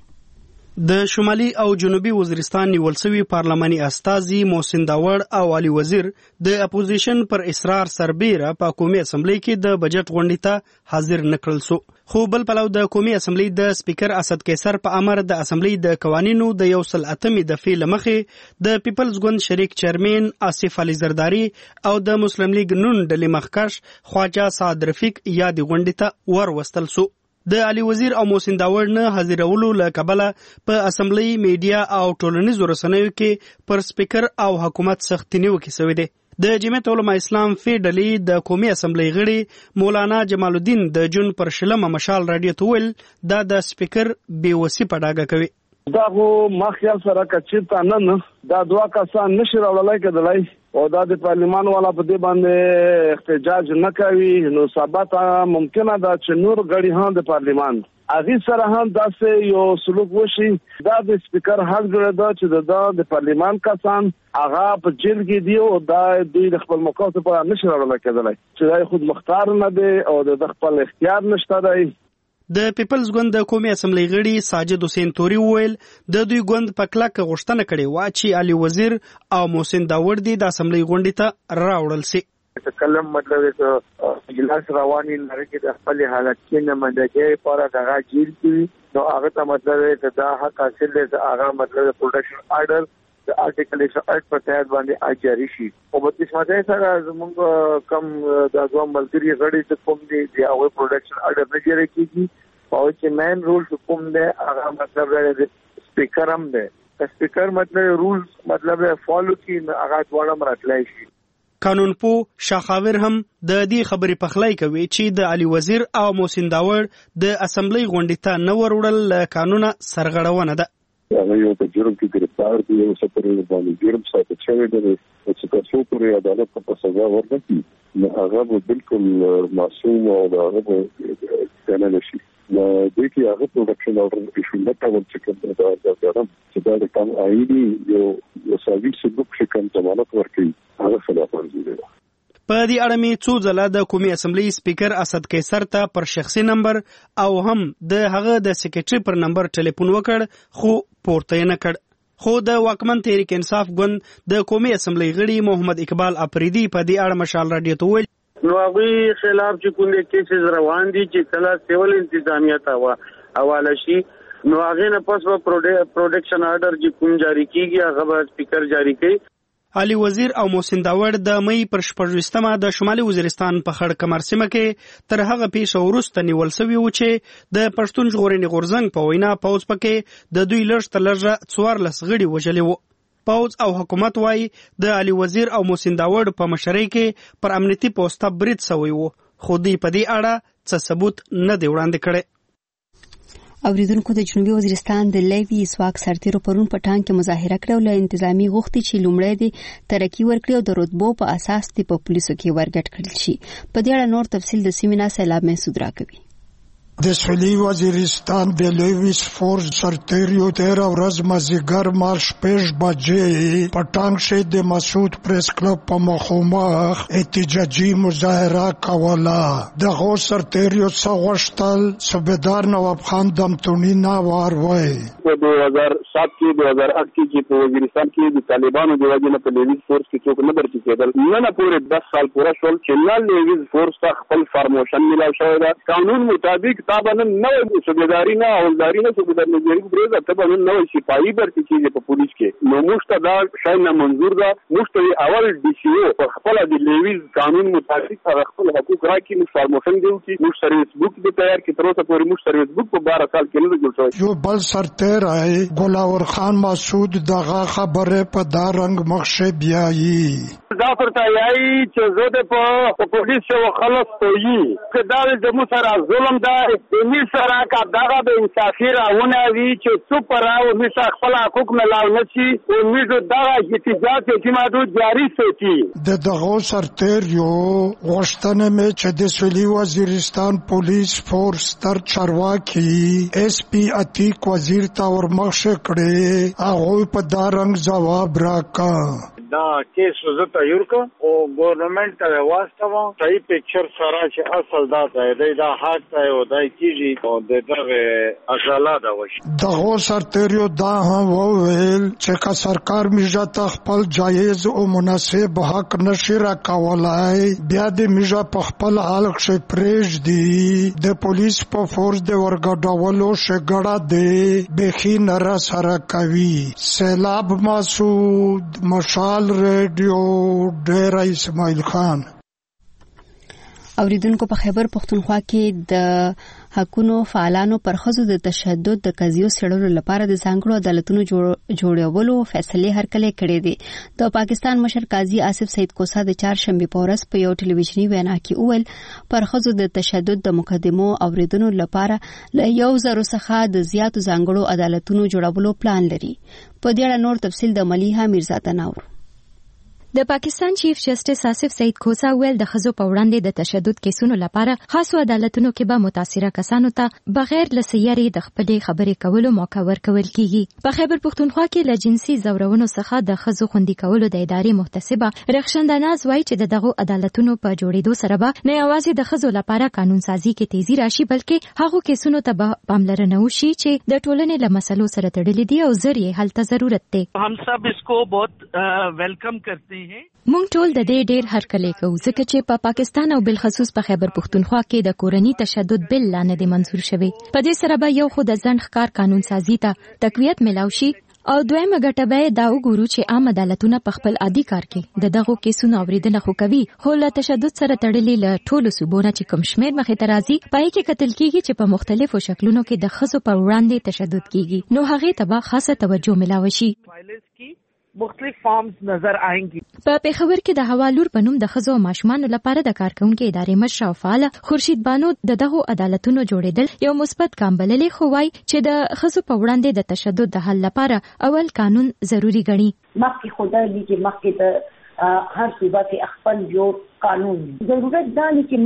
د شمالي او جنوبي وزیرستان نیول شوی پارلماني استازي محسن داوړ او علي وزیر د اپوزیشن پر اصرار سربېره په قومي اسمبلی کې د بجټ غونډې ته حاضر نکړل سو. خو بل پلو د قومي اسمبلی د سپیکر اسد قیصر په امر د اسمبلی د قوانینو د 108 دفعې لمخې د پیپلز ګوند شریک چیرمن آصف علي زرداری او د مسلم لیگ نون ډلې مخکښ خواجه سعد رفیق یاد غونډې ته ور وستل سو. د علي وزیر او محسن داوړ نه حاضرولو له کبله په اسمبلی میډیا او ټولنیزو رسنیو کې پر سپیکر او حکومت سختي نیوکې شوې ده. د جمعیت علماء اسلام فی ډلې د قومي اسمبلی غړي مولانا جمال الدین د جون پر شلمه مشال رادیو ته ویل دا د سپیکر بیوسی په ډاګه کوي. دا خو ما خیال سره کچیرته نه دا دوه کسان نشي راوړلای کېدلای او دا د پارلمان والا په دې باندې احتجاج نه کوي نو ثابت ممکنه ده چې نور غړي هم د پارلمان اغه سره هم داسې یو سلوک وشي. دا د سپیکر حق ګرځي چې د پارلمان کسان هغه په جیل کې دی او دا د خپل موقف په نشي راوړل کېدلای چې دا خود مختار نه دی او د خپل اختیار نشته دی. د پیپلز ګوند د قومي اسمبلی غړي ساجد حسین توري وویل د دوی ګوند په کلکه غوښتنه کړې و چې علي وزیر او محسن داوړ د اسمبلی غونډې ته راوړل شي. کلم مطلب اجلاس رواني لري چې د خپل حالت کې نه منځګي پر دغه جیل کې نو هغه ته مطلب چې دا حق حاصل دی هغه مطلب پروټیکشن آرډر د آرټیکل 108 په تحت باندې اجازه شي او په دې سمته سره زموږ کم د دوه ملګری غړي چې کوم دي د هغه پروټیکشن آرډر نه جوړ کیږي او چې مین رول کوم دی هغه مطلب د سپیکر هم دی. سپیکر مطلب رولز مطلب فالو کی هغه ډول مراتلای شي. قانون پو شاخاور هم د دې خبرې پخلای کوي چې د علي وزیر او محسن داوړ د اسمبلی غونډې ته نه وروړل قانون سرغړونه ده. هغه یو په جرم کې گرفتار دي او سپورې باندې جرم ساتل شوی دی چې تاسو پورې عدالت په سزا ورنکړي نو هغه بالکل معصوم او هغه کنه نشي. نو د دې هغه پروډکشن اورډر ایشو نه کول چې کوم دا ګرم چې دا د کم آئینی یو سرویس بوک چې کوم ضمانت ورکړي هغه خلاف ورزي دی. په دې اړه می څو ځله د قومي اسمبلی سپیکر اسد قیصر ته پر شخصي نمبر او هم د هغه د سیکریټري پر نمبر ټلیفون وکړ خو پورته نه کړ. خو د واکمن تحریک انصاف ګوند د قومي اسمبلی غړي محمد اقبال اپریدي په دې اړه مشال رادیو ته ویل نو هغه خلاف چې کومه کیسز روان دي چې کله سیول انتظامیه ته حواله شي نو هغه نه پس په پروټیکشن آرډر چې کوم جاری کیږي هغه به سپیکر جاری کوي. علي وزیر او محسن داوړ د مې پر 14مه د شمالي وزیرستان په خړ کمر سیمه کې تر هغه پیښه وروسته نیول شوی و چې د پښتون ژغورنې غورځنګ په وینا پوز پکې د دوی لږ تر لږه 14 غړي وژلي وو. پوز او حکومت وايي د علي وزیر او محسن داوړ په مشرۍ کې پر امنیتي پوسټه برید شوی وو خو دوی په دې اړه څه ثبوت نه دی وړاندې کړی. اوریدونکو د جنوبي وزیرستان د لیوی اسواق سرتیرو پرون په ټانک کې مظاهره کړو له انتظامی غوښتي چې لومړی د ترقی ورکړي او د رتبو په اساس په پولیسو کې ورګټ کړل شي. په دې اړه نور تفصیل د سیمینا سیلاب محسود راکوي. د سویلي وزیرستان د لیویس فورس سرتیرو تیر ورځ مازیګر مال 6 بجې په ټانک کې د مسعود پریس کلب په مخامخ احتجاجي مظاهره کوله. د غو سرتیرو څغشتل صوبیدار نواب خان دمتونی نوار وای په 2007 کې 2008 کې په وزیرستان کې د طالبانو د وجنه په لیویس فورس کې څوک نه درته کېدل نه پورې 10 سال پورا شول چې نه لیویس فورس ته خپل فرموشن ملاو شوی دا قانون مطابق کتابونه نوې صوبیداری نه اولداری نه صوبیدار نه جوړي پرې ته به نوې سپایي برتي کیږي په پولیس کې نو موږ ته دا شای نه منظور ده موږ ته اول ډي سي او په خپل د لیویز قانون مطابق خپل حقوق راکړي موږ فارموشن دیو چې موږ سرویس بوک به تیار کړو تر اوسه پورې موږ سرویس بوک په 12 سال کې نه جوړ شوی یو بل سرتیر آئے ګلاور خان مسعود دغه خبره په دا رنگ مخشه بیایي دا پرته یای چې زه د په پولیس او خلص توي کدار د مو سره ظلم دا می سره کا دغه به انصافي راونه وی چې څو پراو می سره خپل حقوق ملاو نشي او می دغه احتجاج چې ما دو جاری ساتي د دغه سرتیر یو غوښتنه مې چې د سویلي وزیرستان پولیس فورس تر چارواکي اس پی عتیق وزیر ته ورمخشه کړي هغه په دا رنگ جواب راکړ دا کیس زه تیار کوم او ګورنمنت ته واستوم صحیح پکچر سره چې اصل دا دی دا حق ته او دای کیږي او دغه اصله دا وشي دغه سرتیرو دا هم وویل چې کا سرکار میجا ته خپل جایز او مناسب حق نشي راکولای بیا د میجا په خپل حال کې پریج دی د پولیس په فورس د ورګډولو شګړه دی بخي نرا سره کوي سیلاب مسعود مشال ریډیو ډیر اسماعیل خان اوریدونکو په خیبر پختونخوا کې د حقونو فعالانو پر ښځو د تشدد د قضیو څېړلو لپاره د ځانګړو عدالتونو جوړولو فیصلې هرکلې کړې دي د پاکستان مشر قاضي آصف سید کوسا د چهارشنبه په ورځ په یو ټلویزیوني وینا کې وویل پر ښځو د تشدد د مقدمو اوریدونو لپاره له 1000 څخه د زیاتو ځانګړو عدالتونو جوړولو پلان لري په دې اړه نور تفصیل د ملیحه میرزاده نور د پاکستان چیف جسټس آصف سید کوسا ویل د ښځو په وړاندې د تشدد کیسونو لپاره خاصو عدالتونو کې به متاثره کسانو ته بغیر له سیارې د خپلې خبرې کولو موقع ورکول کیږي په خیبر پختونخوا کې له جنسي زورونو څخه د ښځو خوندي کولو د ادارې محتسبه رخشنداناز وایي چې دغه عدالتونو په جوړېدو سره به نه یوازې د ښځو لپاره قانون سازي کې تیزی راشي بلکې هغو کیسونو ته به پاملرنه وشي چې د ټولنې له مسلو سره تړلي دي او زر یې حل ته ضرورت دی हम सब इसको बहुत वेलकम करते हैं مونږ ټول د دې ډېر هرکلی کوو ځکه چې په پاکستان او بالخصوص په خیبر پختونخوا کې د کورني تشدد بل لا نه دی منظور شوی په دې سره به یو خو د ځنډ ښکار قانون سازي ته تقویت ملاوي شي او دویمه ګټه به دا وګورو چې عام عدالتونه په خپل عادي کار کې د دغو کیسونو اوریدنه خو کوي خو له تشدد سره تړلې له ټولو صوبونو چې کوم شمیر مخې ته راځي پای کې کتل کیږي چې په مختلفو شکلونو کې د ښځو پر وړاندې تشدد کیږي نو هغه ته به خاصه توجه ملاوي شي مختلف فارمز نظر آئیں گی په پیښور کې د حوالور په نوم د ښځو او ماشومانو لپاره د کارکونکو ادارې مشر او فعال خورشید بانو دغه عدالتونو جوړېدل یو مثبت کام بللې خو وايي چې د ښځو په وړاندې د تشدد د حل لپاره اول قانون ضروری ګڼي مخکې خدای چې مخکې د هر صوبه کې خپل یو قانون ضرورت دا چې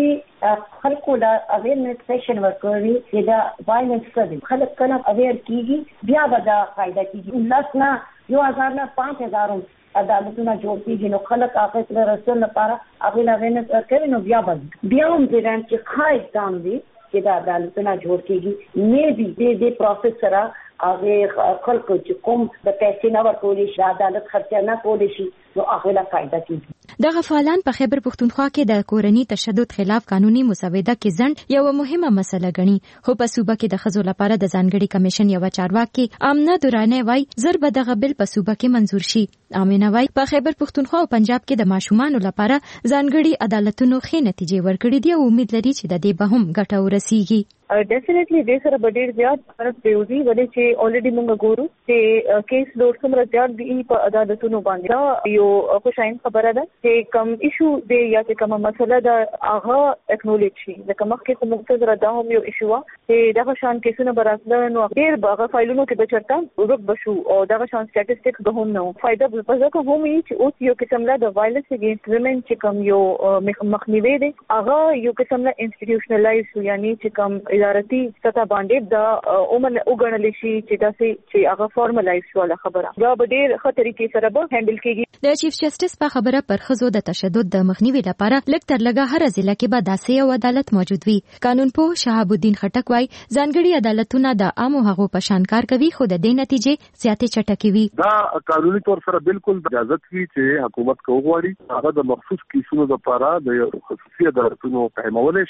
مخکې خلکو لا اویرنس سیشن ورکوي چې دا وایلنس کوي خلک کله اویر کیږي بیا به دا فائدہ کیږي لاسنا 2000 نه 5000 عدالتونه جوړ کیږي نو خلک هغه سره رسول لپاره هغه لا وینس ورکوي نو بیا هم ځان چې خای ځان دي چې دا عدالتونه جوړ کیږي مې دې دې پروسس سره هغه خلکو چې کوم د پیسې نه ورکول شي عدالت خرچه نه کول شي نو هغه لا فائدہ کیږي دغه فعالان په خیبر پختونخوا کې د کورني تشدد خلاف قانوني مسوده کې ځنډ یو مهمه مسله ګڼي خو په صوبه کې د ښځو لپاره د ځانګړي کمیشن یو چارواکي امنه دورانه وای زر به دغه بل په صوبه کې منزور شي امینه وای په خیبر پختونخوا او پنجاب کې د ماشومانو لپاره ځانګړي عدالتونو ښې نتیجې ورکړې دي او امید لري چې د دې به هم ګټه ورسیږي ډیفینیټلی دې سره به ډېر زیات فرق دیوږي ولې چې اولریډي موږ ګورو چې کیس لوډ څومره زیات دی په عدالتونو باندې یو خوشاین خبره ده چې کم ایشو دی یا چې کومه مسله ده هغه اکنالج شي لکه مخکې کوم څه دا هم یو ایشو چې دغه شان کیسونه براسله نو ډېر هغه فایلونو کې بچرتا ورک بشو او دغه شان سټاتستیکس به هم نو فائدہ به پزګه هم چې اوس یو قسم لا د وایلنس اگینست ویمن چې کوم یو مخنیوي دی هغه یو قسم لا انسټیټیوشنلایز یعنی چې کوم ادارتي سطح باندې دا عمر وګڼل شي چې چې هغه فارملایز شو له خبره دا به ډېر ښه طریقې سره به هندل کیږي د چیف جسټس په خبره پر ښځو د تشدد د مخنیوي لپاره لږ تر لږه هر ضلع کې به داسې یو عدالت موجود وي قانون پوه شهاب الدین خټک وايي ځانګړي عدالتونه د عامو هغو په شان کار کوي خو د دې نتیجې زیاتې چټکې وي دا قانوني تور سره بالکل اجازه کوي چې حکومت کوغواړي هغه د مخصوص کیسونو لپاره د خصوصي عدالتونو قائمول شي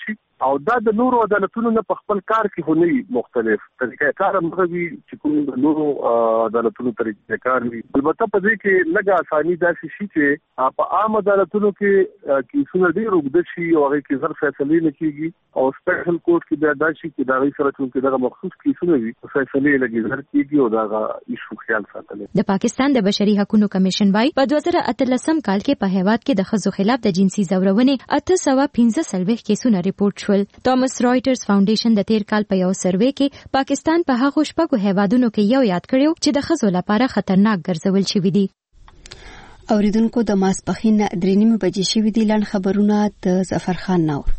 او دا د نورو عدالتونو نه په خپل کار کې خو نه مختلف طریقې کار مغوي چې کوم د نورو عدالتونو طریقې کار وي. البته په دې کې لږه اساني داسې شي چې په عام عدالتونو کې کیسونه ډېر اوږده شي او هغه کې زر فیصلې نه کیږي او سپیشل کورټ کې بیا دا شي چې دا غي سره چې دا مخصوص کیسونه وي فیصلې لګي زر کیږي او دا ایشو خیال ساتل. د پاکستان د بشري حقوقو کمیشن وايي په 2013 کال کې په هیواد کې د ښځو خلاف د جنسي زورونې 815 کیسونه ریپورت شول. توماس رائټرز فاونډیشن د تیر کال په یو سروې کې پاکستان په هغو شپږو هیوادونو کې یو یاد کړو چې د ښځو لپاره خطرناک ګرځول شوی دي. اوریدونکو د ماسپخین 3:30 بجې شوې دي. لاند خبرونه د ظفر خان نور.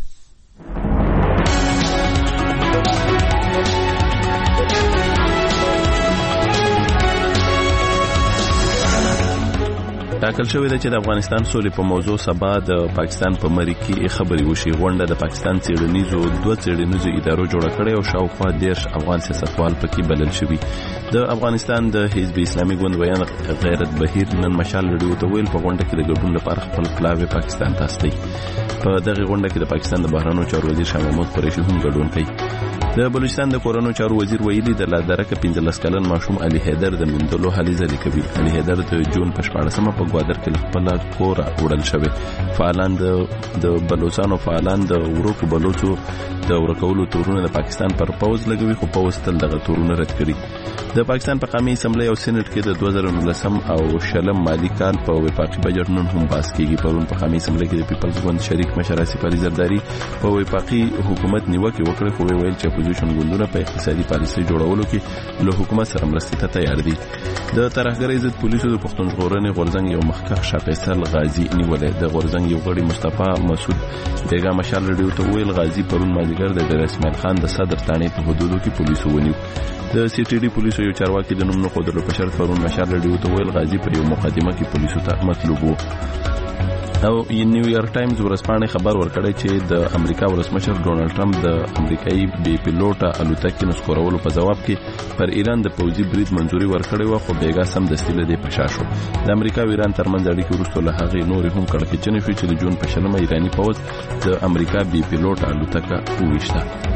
ټاکل شوې ده چې د افغانستان سولې په موضوع سبا د پاکستان په مری کې خبري وشي. غونډه د پاکستان دوه څېړنیزو ادارو جوړه کړې او شاوخوا 10 افغان سیاستوال پکې بلل شوي. د افغانستان د حزب اسلامي ګوند بیان غیرت بهیر نن مشال رډیو ته ویل په غونډه کې د ګډون لپاره خپل پلاوی پاکستان ته استي. په دغه غونډه کې د پاکستان د بهرانو چارو وزیر شاه محمود قریشي هم ګډون کوي. د بلوچستان د کورونو چارو وزیر ویلي د لادرکه 15 کلن ماشوم علي حیدر د مندلو هلي ځلې کوي. علي حیدر د جون په 14مه په ګوادر کې خپل کور وړل شوی. فعالان د بلوچستان فعالان د ورکو بلوچو د ورکولو تورونه د پاکستان پر پوز لګوي خو پوز تل دغه تورونه رد کړي. د پاکستان په قومي اسمبلی او سېنات کې د 2019 او شلم مالی کال په وفاقي بجټ نن هم باس کیږي. پرون په قومي اسمبلی کې د پیپلز ګوند شریک مشر آصف علي زرداری په وفاقي حکومت نیوکه وکړه خو ویل چې اپوزیشن ګوندونه په اقتصادي پالیسي جوړولو کې له حکومت سره مرستې ته تیار دي. د ترهګرۍ ضد پولیسو د پښتون ژغورنې غورځنګ یو مخکښ شاپیسل غازی نیولې. د غورځنګ یو غړي مصطفی مسعود بیګا مشال رډیو ته ویل غازی پرون مازیګر د اسماعیل خان د صدر تانې په حدودو کې پولیسو ونیو. د سی ټي ډي پولیسو یو چارواکي د نوم نه خودلو په شرط پرون مشال رډیو ته ویل غازی په یو مقدمه کې پولیسو ته مطلوب وو. او نیویارک ټایمز ورځپاڼې خبر ورکړی چې د امریکا ولسمشر ډونالد ټرمپ د امریکایي بي پیلوټه الوتکې نسکورولو په جواب کې پر ایران د پوځي برید منځوري ورکړې و خو بیګا سم دستي له دې پشا شو. د امریکا او ایران ترمنځ اړیکې وروسته له هغې نورې هم کړکېچنې شوې چې د جون په 20 ایراني پوځ د امریکا بي پیلوټه الوتکه وویشته.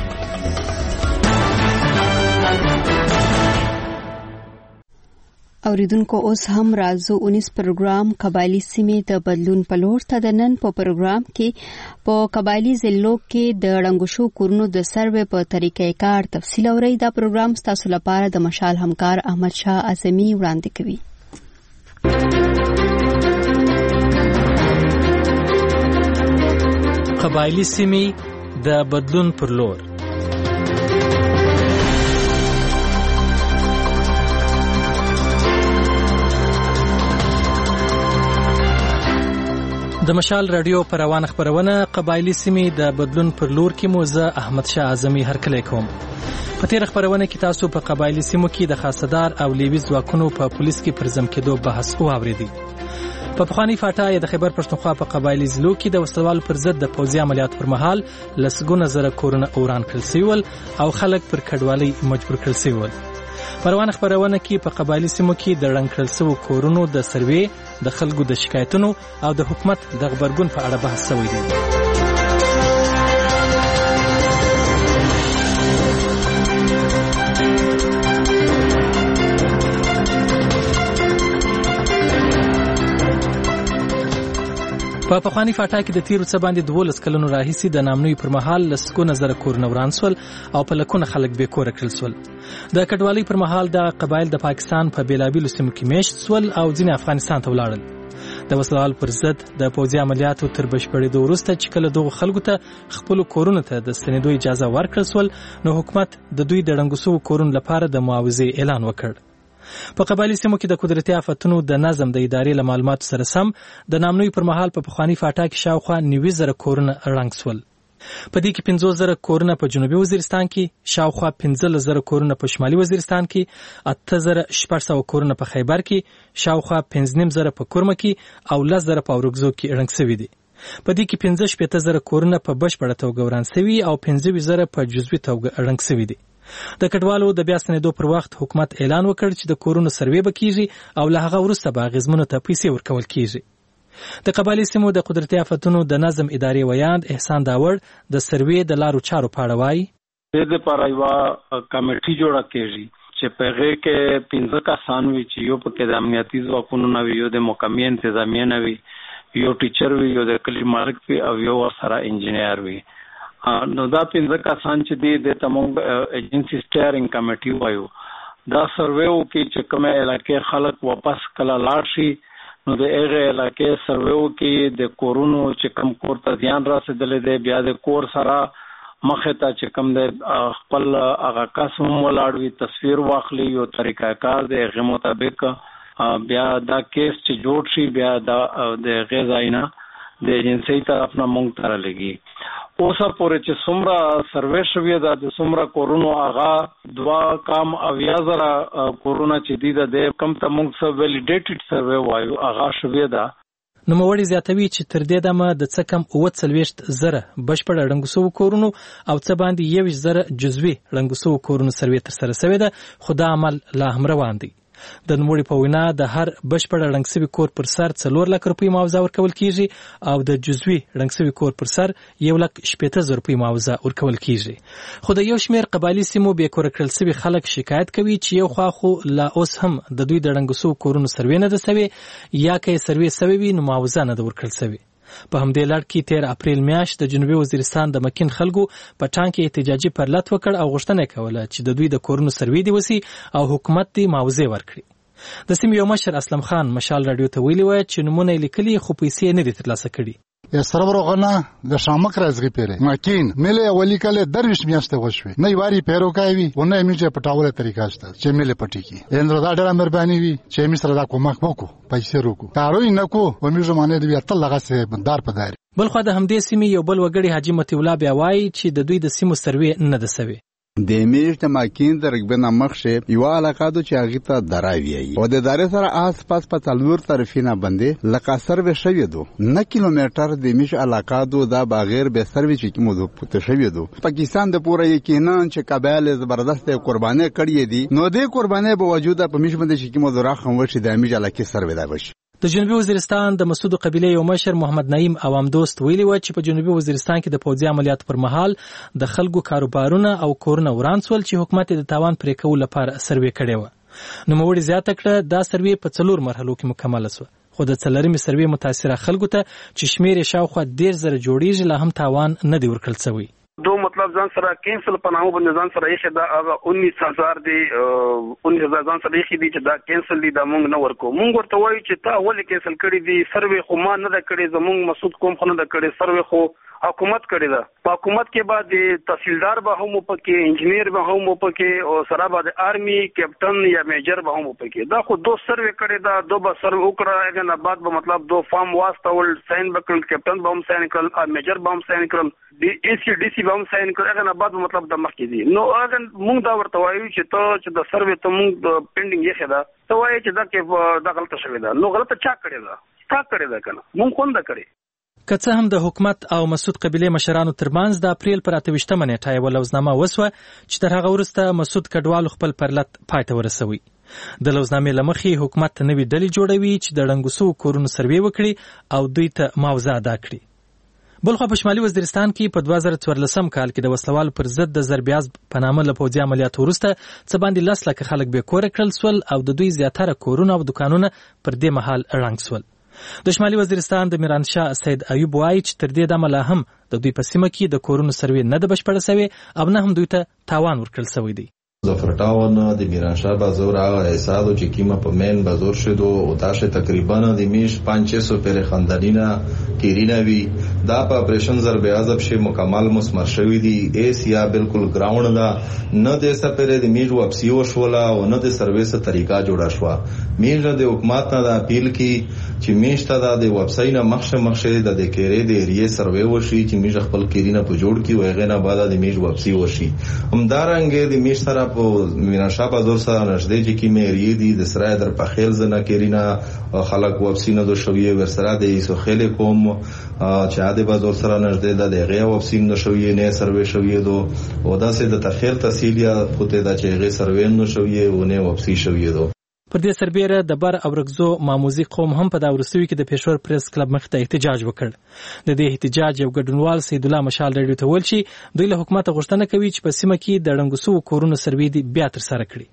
اوریدونکو اوس هم راځو 19 پروګرام قبایلی سیمې د بدلون په لور ته. د نن په پروګرام کې په قبایلی ضلعو کې د ړنګو کورونو د سروې په طریقې کار تفصیل اوري. دا پروګرام تاسو لپاره د مشال همکار احمد شاه اعظمي وړاندې کوي. قبایلی سیمې د بدلون پر لور. د مشال رادیو پر روانه خبرونه قبایلی سیمې د بدلون پر لور کې موزه احمد شاه اعظمي هرکلی کوم. په تیر خبرونه کې تاسو په قبایلی سیمو کې د خاصدار او لیوي ځواکونو په پولیس کې پرزم کېدو بحث واوریدي. په پخوانی فاټا د خیبر پښتونخوا په قبایلی ضلعو کې د وسلوال پر ضد د پوځي عملیات پر مهال لسګونه زره کورونه اوران کړل شول او خلک پر کډوالۍ مجبور کړل شول. پروانه خبرونه کې په قبایلی سیمو کې د رنګ کړل شوو کورونو د سروې د خلکو د شکایتونو او د حکومت د خبرګون په اړه بحث شوی دی. په پخوانی فاټا کې د تیرو څه باندې 12 کلونو راهیسي د نامنوي پر مهال لسګونه زره کورونه وران شول او په لکونه خلک بې کوره کړل شول. د کډوالۍ پر مهال د قبایل د پاکستان په بیلابیلو سیمو کې میشت شول او ځینې افغانستان ته ولاړل. د وسلوال پر ضد د پوځي عملیاتو تر بشپړېدو وروسته چې کله دغو خلکو ته خپلو کورونو ته د ستنېدو اجازه ورکړل شول نو حکومت د دوی د ړنګو شوو کورونو لپاره د معاوضې اعلان وکړ. په قبایلی سیمو کې د قدرتي آفتونو د نظم د ادارې له معلوماتو سره سم د نامنوي پر مهال په پخوانی فاټا کې شاوخوا 90 زره کورونه ړنګ شول. په دې کې 50 زره کورونه په جنوبي وزیرستان کې، شاوخوا 15 زره کورونه په شمالي وزیرستان کې، 8600 کورونه په خیبر کې، شاوخوا 15 زره په کورمه کې او 10 زره په اورګزو کې ړنګ شوي دي. په دې کې 15 زره کورونه په بشپړه توګه وران شوي او 15 زره په جزوي توګه ړنګ شوي دي. د کډوالو د بیا ستنېدو پر وخت حکومت اعلان وکړ چې د کورونو سروې به کیږي او له هغه وروسته به اغېزمنو ته پیسې ورکول کیږي. د قبایلی سیمو د قدرتي آفتونو د نظم ادارې ویاند احسان داوړ د سروې د لارو چارو په اړه وایي. د لپاره یو کمیټي جوړه کیږي چې په هغه کې 15 کسان وي چې یو پکې د امنیتي ځواکونو نه وي، یو د محکمې انتظامیه نه وي، یو ټیچر وي، یو د کلی مالک وي او یو سره انجینیر وي. نو دا 15 کسان چې د تمام ایجنسی سټیرینګ کمیټي وایو دا سرویو کې چې کومه علاقې خلک واپس کله لاړ شي نو د هغه علاقې سرویو کې د کورونو چې کم کور ته ځان راسېدلې دی بیا د کور سره مخه ته چې کم د خپل هغه قسم ولاړوي تصویر واخلي یو طریقه کار د هغه مطابق بیا دا کیس چې جوړ شي بیا د غزاینه د ایجنسی طرف نه مونږ تر لګي. اوسه پورې چې څومره سروې شوی دا د څومره کورونو هغه 2 کم او 1000 کورونه چې دي د کم ته مونږ سره ویلیډیټډ سروې وایو هغه شوی دا. نوموړي زیاتوي چې تر دې دمه د څه کم 40,000 بشپړ ړنګ شوي کورونو او څه باندې 21,000 جزوي ړنګ شوي کورونو سروې ترسره شوې ده، خو دا عمل لا هم روان دی. د نوموړي په وینا د هر بشپړ ړنګ شوي کور پر سر 4 لک روپۍ معاوضه ورکول کیږي او د جزوي ړنګ شوي کور پر سر 1,80,000 روپۍ معاوضه ورکول کیږي. خو د یو شمېر قبایلي سیمو بې کوره کړل شوي خلک شکایت کوي چې یو خوا خو لا اوس هم د دوی د ړنګ شوو کورونو سروې نه ده سوې یا که یې سروې سوې وي نو معاوضه نه ده ورکړل سوې. په همدې لړ کې 13 اپریل میاشت د جنوبي وزیرستان د مکین خلکو په ټانک کې احتجاجي پرلط وکړ او غوښتنه کوله چې د دوی د کورونو سروې دي وسی او حکومت دې معاوضه ورکړي. د سیمې یو مشر اسلم خان مشال رادیو ته ویلي و چې نمونه لیکلي خو پیسې نه دي ترلاسه کړي. سرور غنا د شامک رازغی پیره ماکین مله اولی کله درویش میاشته وشوي نه واری پیرو کوي ونه میچه پټاوله طریقه شته چې مله پټی کی اندرو دا ډېر مهرباني وي چې می سره دا کومک وکړو پیسې روکو کارو نه کو و می زمانه دی اتل لغه سه بندار پداري. بل خو د همدې سیمې یو بل وګړي حاجی متی الله بیا وایي چې د دوی د سیمو سروې نه ده سوي. د میش د ماکین د رګبنه مخشه یو علاقه د چاغی ته دراوی او د داري سره آس پاس په تلور طرفینه باندې لکه سروې شوی دو 9 کیلومتر د میش علاقه دو دا بغیر به سروې چې مو پته شوی دو. پاکستان د پوره یقینا چې قبایل زبردست قرباني کړی دي نو د قرباني په وجود په میش باندې چې مو راخم وشي د میش علاقه سروې دا وشي. د جنوبي وزیرستان د مسعود قبیله یو مشر محمد نعیم عوام دوست ویلي و چې په جنوبي وزیرستان کې د پوځي عملیاتو پر مهال د خلکو کاروبارونه او کورونه وران سول چې حکومت د تاوان پرې کولو لپاره سروې کړې و. نوموړي زیاته کړه دا سروې په 4 مرحلو کې مکمله شوه خو د 4مې سروې متاثره خلکو ته چې شمیر یې شاوخوا 10,000 جوړیږي لا هم تاوان نه دی ورکړل شوی. دو مطلب ځان سره کینسل پناهو باندې ځان سره یې دا 19,000 دی 19,000 ځان سره یې دي چې دا کینسل دي دا مونږ نه ورکو. مونږ ورته وایو چې تا ولې کینسل کړی دي سروې خو ما نه ده کړې زمونږ مسعود کوم خو نه ده کړې سروې خو حکومت کړی ده. په حکومت کې بعد تحصیلدار به هم پکې انجینیر به هم پکې او سره بعد آرمی کیپټن یا میجر به هم پکې دا خو دو سروې کړی دا دو به سروې وکړه اګه نه بعد به مطلب دو فارم واستول ساين وکړل کیپټن به هم ساين کړل میجر به هم ساين کړل डी सी به هم ساين کړ اګه نه بعد مطلب د مخ کې دي نو اګه مونږ دا ورته وایو چې ته چې د سروې ته مونږ پینډینګ یې خدا ته وایي چې دا کې دا غلطه شوې ده نو غلطه چا کړې ده تا کړې ده کنه مونږ کوم دا کړې. که څه هم د حکومت او مسعود قبیله مشرانو ترمنځ د اپریل پر 28 نیټه یو لوزنامه وسوه چې تر هغه وروسته مسعود کډوال خپل پرلط پای ته ورسوي. د لوزنامې لمخې حکومت نوې ډلې جوړوي چې د ړنګو کورونو سروې وکړي او دوی ته معاوضه ادا کړي. بلخو په شمالي وزیرستان کې په 2014 کال کې د وسلوال پر ضد د ضربیاز په نامه له پوځي عملیاتو وروسته څه باندې 10 لک خلک به کور کړل سول او د دوی زیاتره کورونه او دکانونه پر دې مهال ړنګ سول. د شمالي وزیرستان د میرانشاه سید ایوب وایي چې تر دې دمه لا هم د دوی په سیمه کې د کورونو سروې نه ده بشپړه سوې او نه هم دوی ته تاوان ورکړل سوی دی. ظفرتاون د میرانشاه بازار هغه حساب چې کیمه په مین بازار شدو او تاسو تقریبا د میش 500 پر خاندانینا کیرینا وی دا په اپریشن ضرب عذاب شی مکمل مسمر شوی دی ایس یا بالکل گراوند دا نه د سپره د میج واپسی وشولا او نه د سرویس طریقہ جوړا شو. میج د حکومت نه اپیل کی چې میش ته د ویب سایټ نه مخشه د کېری د ایریه سروې وشي چې میج خپل کیرینا په جوړ کی وایغه نه بعد د میج واپسی وشي. همدارنګه د میج سره میرانشاه بازار سره نږدې چې کی مېری دي د سرای در په خیل زنه کیرینا خلک واپسی نه دو شوی ورسره د ایسو خیل کوم چې عادي بازار سره نږدې د غیا واپسی نه شوی نه سروې شوی دو او دا سه د تخیل تحصیلیا پته دا چې غي سروې نه شوی او نه واپسی شوی دو. پر دې سربېره د بر او رګزو ماموزي قوم هم په دا وروستیو کې د پېښور پریس کلب مخ ته احتجاج وکړ. د دې احتجاج یو ګډونوال سید الله مشال راډیو ته ویل چې دوی له حکومت غوښتنه کوي چې په سیمه کې د ړنګو سوو کورونو سروې دي بیا ترسره کړي.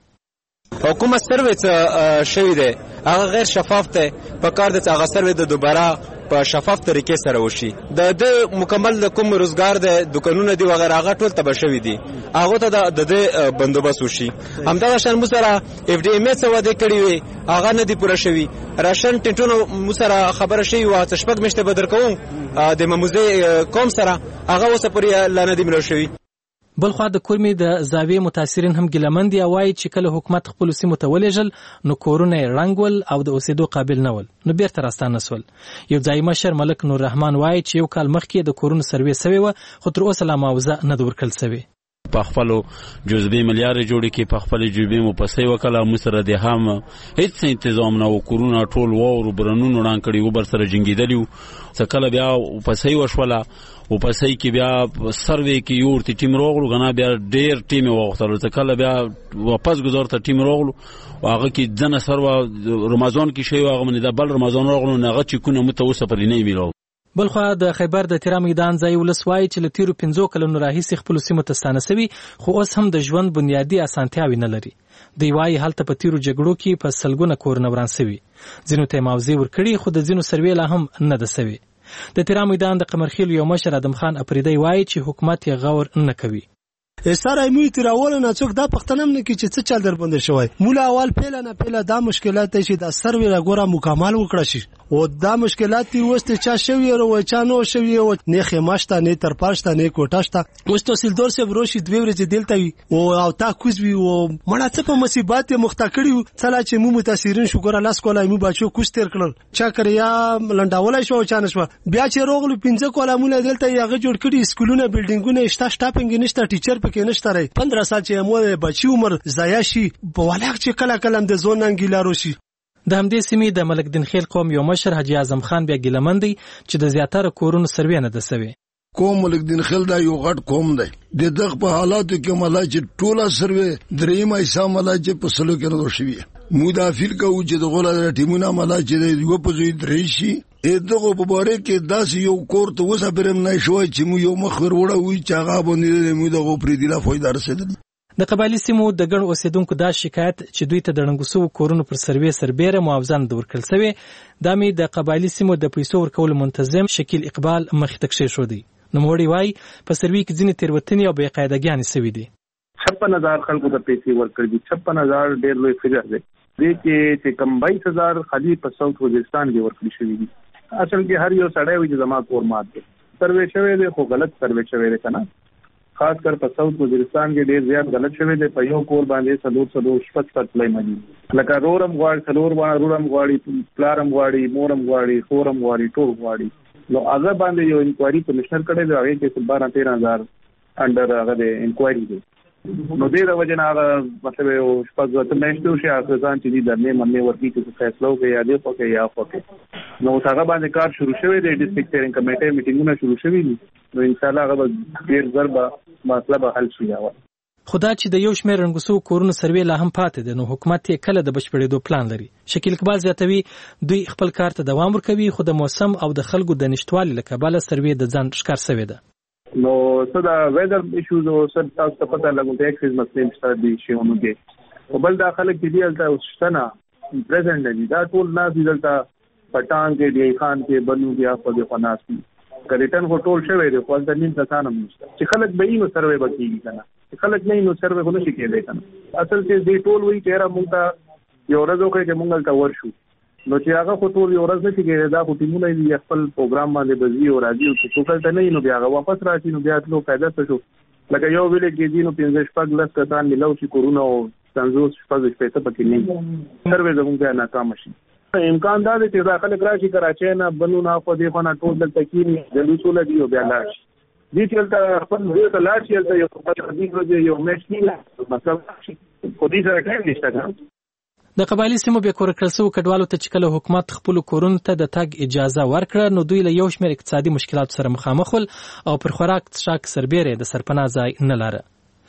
حکومت سروې څه شوی دی هغه غیر شفاف دی، په کار د هغه سروې د دوباره په شفاف طریقې سره وشي. د مکمل د کوم روزګار د دکانونه دی وغیرہ هغه ټول تبه شوی دي، هغه ته د بندوبست وشي. همدغه شان مو سره اف ډي ام څه وعده کړی وي هغه نه دی پوره شوی. راشن ټینټونو مو سره خبره شوی و چې شپږ میاشتې به درکوم د مموزي قوم سره، هغه اوس پورې لا نه دی ملو شوی. بلخوا د کورمې د زاویې متاثرین هم ګیلمن دي او وایي چې کله حکومت خپل سیمو ته ولېږل نو کورونه یې ړنګ ول او د اوسېدو قابل نه ول، نو بیرته راستانه سول. یو ځایي مشر ملک نور رحمان وایي چې یو کال مخکې د کورونو سروې سوې وه خو تر اوسه لا معاوضه نه ده ورکړل سوې. په خپلو جزبې ملیارې جوړې کې په خپلې جزبې مو پسې وکړه، موږ سره د هم هېڅ تنظیم نه و، کورونه ټول واورو برنونو ړنګ کړي و، بر سره جنګېدلي وو. څه کله بیا پسې وشوله و پسې کې بیا سروې کې یو ورته ټیم راغلو کنه، بیا ډېر ټیم یې وغوښتلو. څه کله بیا واپس ګذار ته ټیم راغلو هغه کې ځنه سروه رمضان کې شوی هغه باندې د بل رمضان راغلو نه هغه چیکونه مو ته اوسه پرې نه میلاو. بلخوا د خیبر د تیرا میدان ځای ولس وایي چې له تیرو 15 کلونو راهیسې خپلو سیمو ته ستانه سوي خو اوس هم د ژوند بنیادي اسانتیاوې نه لري. دوی وایي هلته په تیرو جګړو کې په سلګونه کورونه وران سوي، ځینو ته یې معاوضې ورکړي خو د ځینو سروې لا هم نه ده سوي. د تیرا میدان د قمرخیل یو مشر ادم خان اپریدی وایي چې حکومت یې غور نه کوي. سره موږ تیراول نه څوک دا پښتنه نه کی چې څه چل در باندې شوی مولا اول پیله نه پیله دا مشکلات چې د سروې راګوره مکمل وکړه شي او دا مشکلات وسته چا شوی او چا نو شوی او نه خماشته نه ترپاشته نه کوټاشته اوس تحصیلدار سه بروشي دوی ورځ دلته وي او تا کوزوي او مړه څه په مصیبت مختکړي څلا چې مو متاثرین شکر الله سکولای مو بچو کوس تیر کړل چا کریا لنډاولای شو چانه شو بیا چې روغلو 15 کولمونه دلته یغه جوړ کړي سکولونه بلډینګونه شته شټاپینګ نشته ټیچر کې نشته رې 15 سال چې مو بچي عمر ضایع شي په ولاک چې کله کلم د زون انګیلارو شي. د همدې سیمې د ملک دین خیل قوم یو مشر حاجی اعظم خان بیا ګیلمن دی چې د زیاتره کورونو سروې نه ده سوي. قوم ملک دین خیل دا یو غټ قوم دی د دغه په حالاتو کې ملای چې ټوله سروې دریم ایسا ملای چې په سلو کې نه شوی مدافع کوي چې د غوړه ټیمونه ملای چې یو په ځای درې شي دغه په باره کې داس یو کور ته وسه پرم نه شوی چې مو یو مخور وړه وي چې هغه باندې مو دغه پرې دی لا فائدہ رسیدلی. د قبایلی سیمو د ګڼ اوسیدونکو دا شکایت چې دوی ته د ړنګو کورونو پر سروې سربېره معاوضه نه ورکړل سوې دا مې د قبایلی سیمو د پیسو ورکول منتظم شکیل اقبال مخې ته کښېښودی. نوموړی وایي په سروې کې ځینې تېروتنې او بې قاعدګیانې سوي دي. 56,000 خلکو ته پیسې ورکړل دي، 56,000 ډېر لوی فګر دی. دې کې چې کم 22,000 خالي په ساوث وزیرستان کې ورکړل شوي دي. اصل کې هر یو سړی وي چې زما کور مات دی سروې شوی دی خو غلط سروې شوی دی کنه، خاص کر په ساوث وزیرستان کې ډېر زیات غلط شوی دی. په یو کور باندې څلور شپږ سټلای مانی لکه رورم غواړي رورم غواړي پلارم غواړي مورم غواړي خورم غواړي ټول غواړي. نو هغه باندې یو انکوایري کمیشنر کړی دی هغه کې 12-13,000 انډر هغه د انکوایري دی. نو دې د وجه نه هغه مطلب یو شپږ ته میاشتې وشي هغه ځان چې د درنې منې ورکی چې فیصله وکړي یا دې پکې یا پکې نو هغه باندې کار شروع شوی دی. ډیسټریکټ ټیرینګ کمیټې میټینګونه شروع شوي دي نو ان شاء الله هغه ډېر ضربه مطلب حل شي. خدا چې د یو شمېر رنګسو کورونو سروې لا هم پاتې ده نو حکومت یې کله د بشپړېدو پلان لري. شکیل اقبال زیاتوي دوی خپل کار ته دوام ورکوي خو د موسم او د خلکو د نشټوالي له کبله سروې د ځان ښکار سوې ده. نو څه دا ویدر ایشوز او څه تاسو ته پته لګون ته ایکسیز مسلې شته دي شیونو کې او بل دا خلک چې دلته اوسنه پریزنټ دي دا ټول نه دي دلته پټان کې دی خان کې بنو بیا په دې فناسي کریټن هوټل شوی دی خو د نیم تاسو نه چې خلک به یې نو سروې وکړي کنه چې خلک نه نو سروې خو نشي کېدای کنه اصل کې دې ټول وی چیرې مونږ ته یو ورځ وکړي چې مونږ ته ورشو نو چې هغه خو ټول یو ورځ نشي کېدای دا خو ټیمونه یې خپل پروګرام باندې بزي او راځي او چې څوک ته نه نو بیا هغه واپس راشي نو بیا ټول قاعده څه شو لکه یو ویل کې دي نو 15 کسان ملو شي کورونا او څنګه شپږ پیسې پکې نه سروې زموږ نه ناکام شي. امکان دا دی چې داخله راشي کراچۍ نه بنو نه خو دې خو نه ټول دلته کې د لوسول دی او بیا لاړ شي دې چې خپل دې ته لاړ شي ته یو په دې یو میش نه مطلب خو دې سره ټایم نشته. د قبایلی سیمو بیا کور کړل سو کډوالو ته چې کله حکومت خپل کورونو ته د تګ اجازه ورکړه نو دوی له یو شمېر اقتصادي مشکلات سره مخامخ ول او پر خوراک څښاک سربېره د سرپناه ځای نه لاره.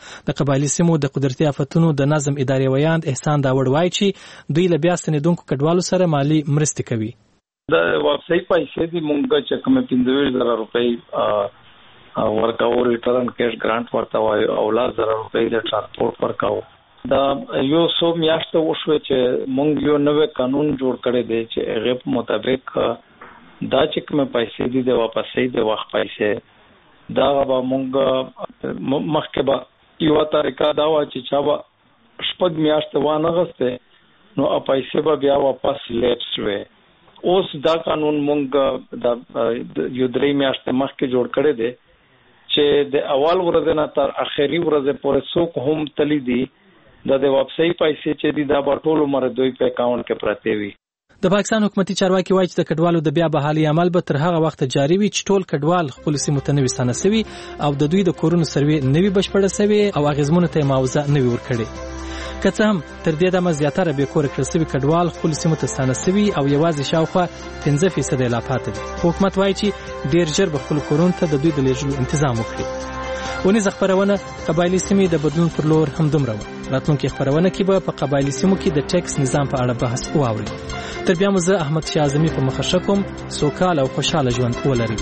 د قبایلی سیمو د قدرتي آفتونو د نظم ادارې ویاند احسان داوړ وایي چې دوی له بیا ستنېدونکو کډوالو سره مالی مرستې کوي. د واپسۍ پیسې دي مونږ چې کوم 15,000 روپۍ ورکاو ریټرن کیش ګرانټ ورته وایي او 10,000 روپۍ د ترانسپورت ورکاو. دا یو څو میاشتې وشوه چې مونږ یو نوې قانون جوړ کړی دی چې هغه په مطابق دا چې کوم پیسې دي د واپسۍ د وخت پیسې دا به مونږ مخکې به یو طریقه دا و چې چا به شپږ میاشتې وانه غسته نو پیسې به بیا واپس لیټ شوي. اوس دا قانون مونږ د یو درې میاشتې مخکې جوړ کړی دی چې د اول ورځې نه تر اخري ورځې پورې څوک هم تللی دي د واپسۍ پیسې چې دي دا به ټول عمر دوی په اکاونټ کې پراته وي. د پاکستان حکومتي چارواکي وایي چې د کډوالو د بیا بحالي عمل به تر هغه وخت جاري وي چې ټول کډوال خپل سیمو ته نوي ستانه سوي او د دوی د کورونو سروې نوي بشپړه سوي او اغیزمنو ته معاوضه نوي ورکړي. که څه هم تر دې دمه زیاتره بې کوره کړل سوي کډوال خپل سیمو ته ستانه سوي او یوازې شاوخوا 15% لا پاتې دي. حکومت وایي چې ډیر ژر به خپل کورونو ته د دوی د لیږلو تنظیم وکړي. ونیزه خبرونه قبایلی سیمې د بدلون پر لور همدومره وه. راتلونکي خبرونه کې به په قبایلی سیمو کې د ټیکس نظام په اړه بحث واورئ. تر بیا مو زه احمد شاه اعظمي په مخه ښه کوم. سوکاله او خوشحاله ژوند ولرئ.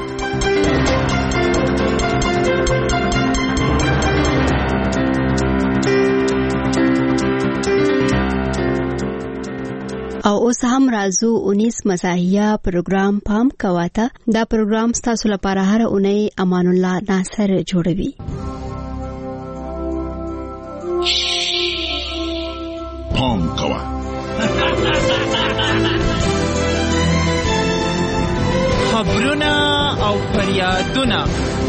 او اوس هم راځو 19 مزاحیه پروګرام پام کواته. دا پروګرام ستاسو لپاره هر اونۍ امان الله ناصر جوړوي. پام کوا خبرونه او فریادونه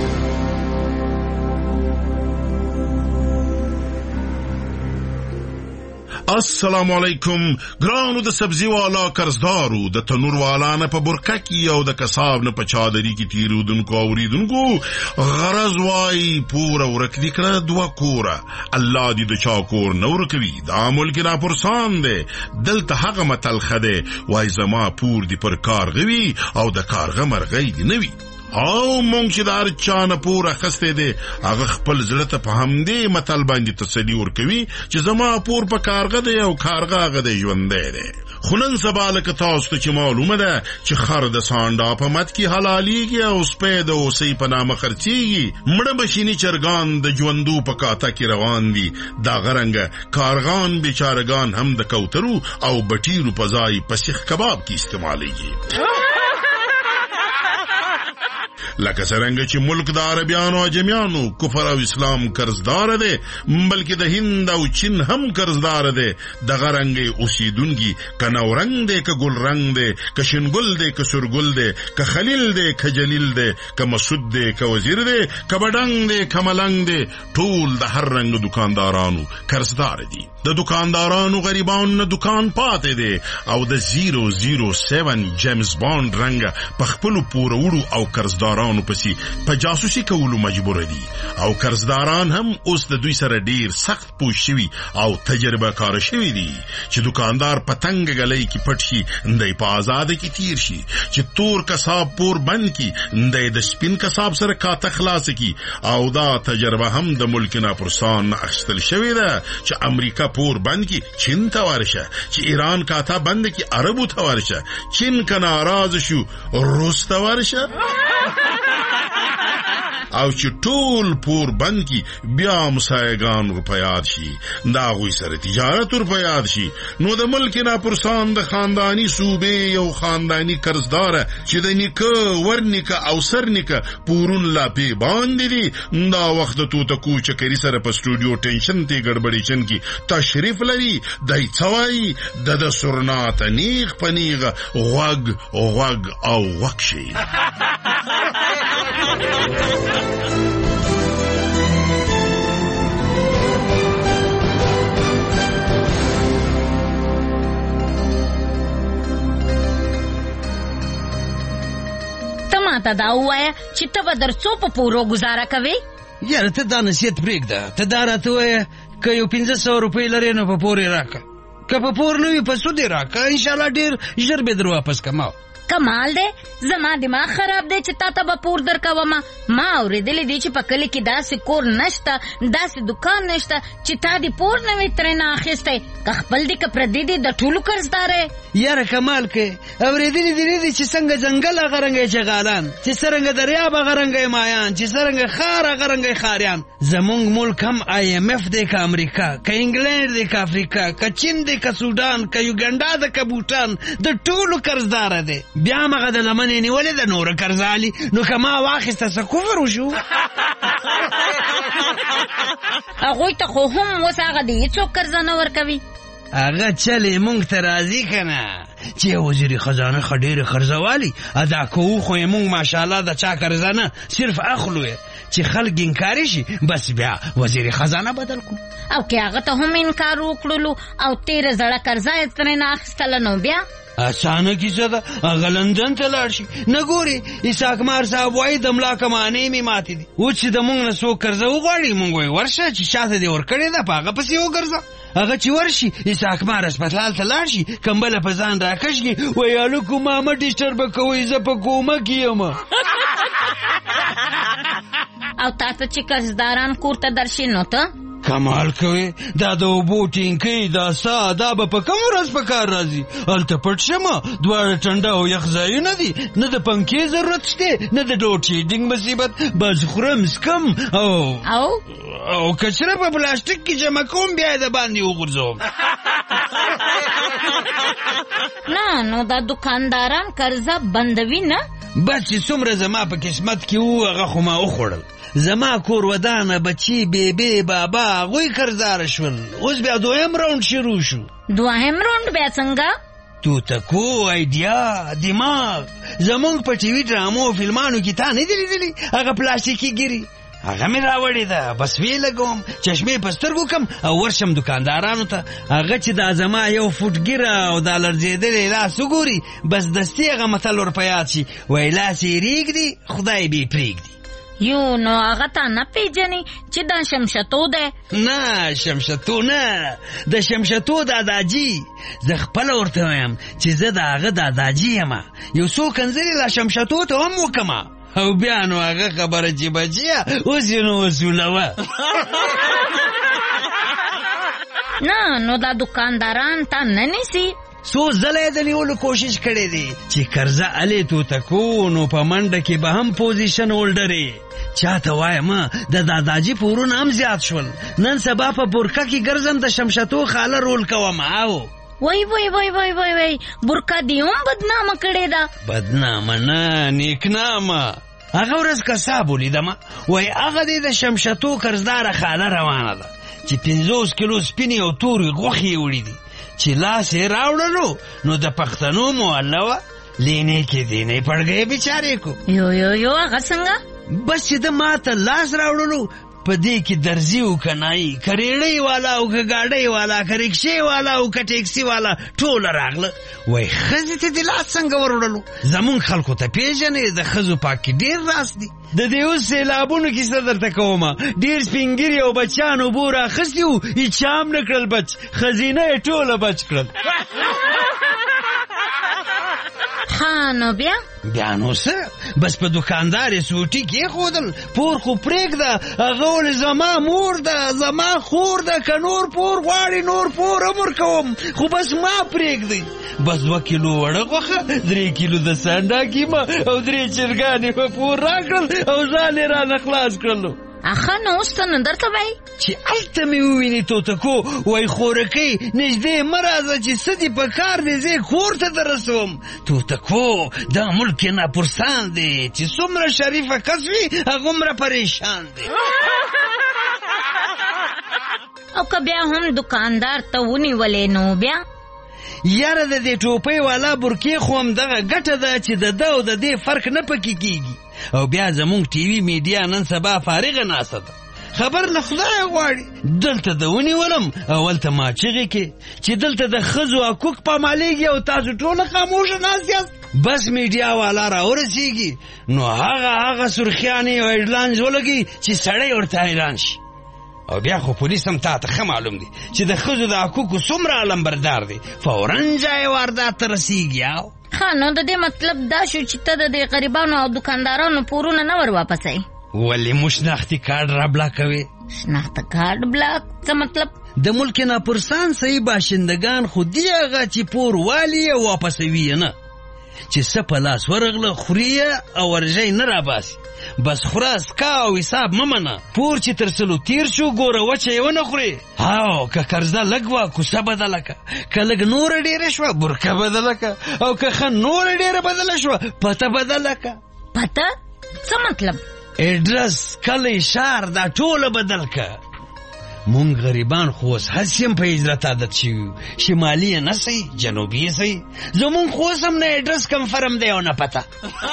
السلام علیکم ګرانو د سبزی والا قرضدارو د تنور والا نه په برکه کې او د کساب نه په چادرې کې تیرودونکو اوریدونکو غرض وای پورا ورکړي کړه دوا کوره الله دې د چا کور نور کوي دا ملک را پرسان دی دلته هغه متل خده وای زما پور دی پر کار غوي او د کارغه مرغۍ دی نوي او مونږ چې دار چانه پورا خسته دي هغه خپل زړه ته په همدې متل باندې تسلی ورکوي چې زما پور په کارغه دی او کارغه هغه دی ژوند دی. خنن سبالک تاسو ته معلومه ده چې خر د سانډا په مت کې حلاليږي او سپید او سی په نامه خرچيږي. مړه بشینی چرګان د ژوندو په کاته کې روان دي. دا غرنګ کارغان بیچارهګان هم د کوترو او بټیرو په ځای پسیخ کباب کې استعماليږي. لکه څنګه چې ملک د عربیانو او جمیانو کفر او اسلام قرضدار دي بلکې د هند او چین هم قرضدار دي. د غرنګ اوسیدونکي کناورنګ دي ک ګل رنگ دي ک شنګل دي ک سرګل دي ک خلیل دي ک جلیل دي ک مسعود دي ک وزیر دي ک بډنګ دي ک ملنګ دي ټول د هر رنګ دکاندارانو قرضدار دي. د دکاندارانو غریبانو نه دکان پاتې دي او د 007 جیمز بانډ رنگ په خپل پورورو او قرضدارانو پسې په جاسوسي کولو مجبور دي او قرضداران هم اوس د دوی سره ډیر سخت پوښ شوي او تجربه کار شوي دي چې دکاندار پتنګ غلې کې پټ شي اندای په آزاد کې تیر شي چې تور کساب پور بند کی اندای د سپین کساب سره کاته خلاص کی او دا تجربه هم د ملک نه پرسان اخستل شوی ده چې امریکا پور بند کی چین ته ورشه چې ایران کاته بند کی عربو ته ورشه چین کنه ناراض شو روس ته ورشه او چې ټول پور بند کی بیا مسایگان روپیات شي دا غوي سره تجارت روپیات شي نو د ملک نه پرسان د خاندانی صوبې یو خاندانی قرضدار چې د نیکه ورنیکه او سرنیکه پورون لا پی باندې دي دا وخت تو ته کوچ کری سره په سټوډیو ټینشن ته ګډبډي چن کی تشریف لري دای څوای د سرنات نیغ پنیغ غوګ او وکشي ماته دا وایا چې ته به درڅو په پورو گزاره کوي. یاره ته دا نصیحت پرېږده ته دا راته وایه که یو 500 روپۍ لرې نو په پور یې راکړه که په پور نه وي په سود یې راکړه انشاءالله ډېر ژر به در واپس کما. کمال دی زما دماغ خراب دی چې تا ته به پور درکوم. ما اورېدلی دی چې په کلي کې داسې کور نشته داسې دکان نشته چې تا دې پور نه وي ترېنه اخیستی که خپل دی که پردي دی د ټولو قرضدار یې. یاره کمال کې اورېدلی دی دی چې څنګه ځنګل هغه رنګه چغالان چې څرنګه دریاب هغه رنګه مایان چې څرنګه ښار هغه رنګه ښاریان. زمونږ ملک هم IMF دی که امریکا که انګلینډ دی که افریقا که چین دی که سودان که یوګنډا ده که بوټان د ټولو قرضداره دی. بیا مغه د لمنې نیولې د نوره قرضالي نو که ما واخیسته څه کفر وشو. هغوی ته خو هم اوس هغه د هېڅوک قرضه نه ورکوي. هغه چلې مونږ ته راځي که نه چې وزیر خزانه ښه ډېرې قرضوالي ادا کوو خو یې مونږ ماشاءالله د چا قرضه نه صرف اخلو یې چې خلک انکاري شي بس بیا وزیر خزانه بدل کو. او که هغه ته هم انکار وکړلو او تېره زړه قرضه یې ترېنه اخیستله نو بیا اسانه کیسه ده هغه لندن ته لاړ شي. نه ګورې اسحاق مار صاحب وایي د ملا کمانې مې ماتې دي. اوس چې د مونږ نه څوک قرضه وغواړي مونږ وایي ورشه چې شاته دې ورکړې ده په هغه پسې وګرځه. هغه چې ورشي اسحاق مار هسپتال ته لاړ شي کمبله په ځان راکش کړي وایي هلکو ما مه ډسټربه کوئ زه په کومه کې یم. او تا ته چې قرضداران کور ته درشي نو ته کمال کوي دا د اوبو ټینکۍ دا سا دا به په کوم ورځ په کار راځي. هلته پټ شمه دواړه ټنډه او یخ ځایونه دي نه د پنکې ضرورت شته نه د لوډ شیډینګ مصیبت بس خورم سکم او کچره په پلاستیک کې جمع کوم بیا د باندې وغورځوم. نه نو دا دکانداران قرضه بندوي نه بس چې څومره زما په قسمت کې وو هغه خو ما وخوړل. زما کور ودانه بچی بیبی بابا هغوی قرضداره شول. اوس بیا دویم راوند شروع شو. دوهم راوند بیا څنګه؟ توتکو ایډیا دماغ زمونږ په ټي وي ډرامو او فلمانو کې تا نه دي لیدلي هغه پلاستیکي ګیري هغه مې راوړې ده بس ویې لګوم چشمې په سترګو کم او ورشم دکاندارانو ته هغه چې دا زما یو فوټ ګیره او دا لړزېدلی لاس وګوري بس دستي هغه متل ور په یاد شي وایي لاس یې ریږدي خدای به یې پرېږدي. یو نو هغه تا نه پیژنې چې دا شمشتو دی؟ نه شمشتو نه د شمشتو داداجي زه خپله ورته وایم چې زه د هغه داداجي یم. یو څو کنځلې لا شمشتو ته هم وکمه او بیا نو هغه خبره چې بچیه اوس یې نو وصولوه. نه نو دا دکانداران تا نه نیسي؟ څو ځله یې د نیولو کوشش کړی دی چې قرضه الې توتکو نو په منډه کې به هم پوزیشن هولډرې چاته وایم د داداجي پورونه هم زیات شول. نن سبا په برکه کې ګرځم د شمشتو خاله رول کوم. او وای وای وای وای وای وای برکه دی هم بدنامه کړې ده. بدنامه نه نیکنامه. هغه ورځ قصاب ولیدمه وای هغه دی د شمشتو قرضداره خاله روانه ده چې 50 کیلو سپینې او تورې غوښې یې وړي دي چې لاس یې راوړلو نو د پښتنو مولوه لینې کې دینې پړګې بیچارې کو. یو هغه څنګه؟ بس چې د ماته لاس راوړلو په دې کې درزي او کنایي کریړی والا او ګاډی والا کرکشي والا او ټیکسي والا ټول راغله. وای خزه ته د لاس څنګه وروړلو؟ زمون خلکو ته پیژنې د خزو پاکي ډیر راس دي. د دې اوس سیلابونو کې صدر ته کومه ډیر سپینګری او بچانو بورا خسیو هیڅام نکړل بچ خزینه ټوله بچ کړل. ها نو بیا نو څه بس په دکاندار سوټي کې خودل پور خو پرېږده هغه ول زما مور ده زما خور ده که نور پور غواړي نور پور هم ورکوم خو بس ما پرېږدئ. بس 2 کیلو وړه غوښه 3 کیلو د سانډا کیمه او 3 چرګانې په پور راکړل او ځان یې رانه خلاص کړلو. اخه نو اوس ته نه درته وایي چې هلته مې ووینې توتکو وایي خورکۍ نږدې مه راځه چې څه دې په کار دی زه کور ته درسوم. توتکو دا ملک یې ناپرسان دی چې څومره شریفه کس وي هغومره پریشان دی. او که بیا هم دکاندار ته ونیولې نو بیا یاره د دې ټوپۍ والا برکې خو هم دغه ګټه ده چې د ده او د دې فرق نه پکې کېږي. او بیا زمونږ ټي وي میډیا نن سبا فارغه ناسته ده خبر له خدای غواړي دلته د ونیولم او هلته ما چغې کې چې دلته د ښځو حقوق پامالیږي او تاسو ټوله خاموشه ناست یاست. بس میډیا والا راورسېږي نو هغه سرخیانې او هیډلاینز ولګي چې سړی ورته حیران شي. او بیا خو پولیس هم تا ته ښه معلوم دي چې د ښځو د حقوقو څومره علمبردار دی فوراً جای واردات ته رسېږي. ها نو د دې مطلب دا شو چې ته د غریبانو او دکاندارانو پورونه نه ور واپسای. ولی مو شناختی کارت را بلاکوي؟ شناختی کارت بلاک څه مطلب؟ د ملک ناپرسان صحیح باشندگان خو دی هغه چې پور والی واپسوي نه، چې څه په لاس ورغله خوري او ورژی نه راباسي. بس خوره اسکا او حساب ممنه. پور چې تر سلو تیر شو ګوره وچه یې ونه خوري. هاو که قرضه لږ وه کوسه بدله که، که لږ نوره ډېره شوه برکه بدله که، او که ښه نوره ډېره بدله شوه پته بدله که. پته څه مطلب؟ اډرس، کلی، شهر دا ټوله بدل که. مونږ غریبان خو اوس هسې هم په هجرت عادت شوي، شمالي یې نه صحیح، جنوبي یې صحیح. زمونږ خو اوس هم نه اډرس کنفرم دی او نه پته.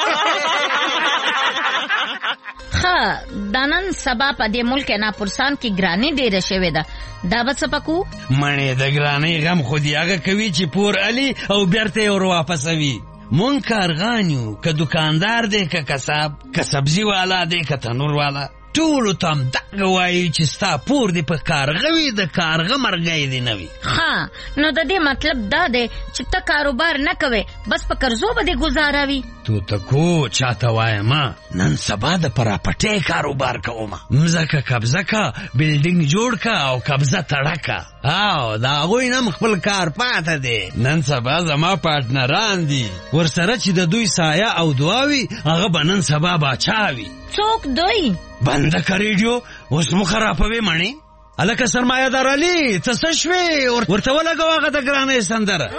ښه دا نن سبا په دې ملک ناپرسان کې ګراني ډېره شوې ده، دا به څه پکو؟ مڼې د ګرانۍ غم خو دې هغه کوي چې پور علي او بیرته یې ور واپسوي. مونږ کارغان یو، که دکاندار دی که کساب، که سبزي والا دی که تنور والا، ټولو ته هم دغه وایي چې ستا پور دې په کارغه وي، د کارغه مرګی دې نه وي. ها نو د دې مطلب دا دی چې ته کاروبار نه کوې، بس په قرضو به دې ګزاره وي. توتکو چاته وایم نن سبا د پراپټۍ کاروبار کوم. مځکه قبضه کا، بلډینګ جوړ کا او قبضه تړه کا. او د هغوی نه خپل کار پاته دی. نن سبا زما پارټنران دي، ورسره چې د دوی سایه او دعاوي هغه به نن سبا باچا وي. څوک دوی؟ بنده که ریډیو اوس مو خرابوي مڼې. هلکه سرمایه دار علي ته څه شوې؟ ورته ولګوه هغه د ګرانۍ سندره.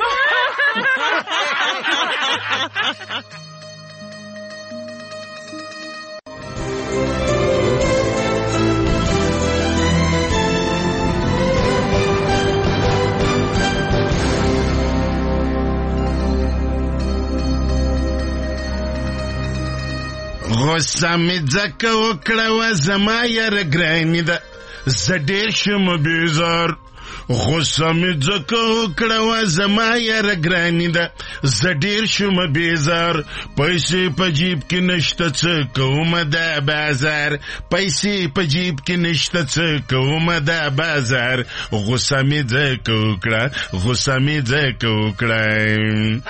غصه مې ځکه وکړه وه زما یاره ګرانې ده، زه ډېر شم بیزار. غصه مې ځکه وکړه وه زما یاره ګرانې ده، زه ډېر شم بیزار. پیسې په جیب کې نشته څه کومه ده بازار، پیسې په جیب کې نشته څه کومه ده بازار. غصه مې ځکه وکړه، غصه مې ځکه وکړه.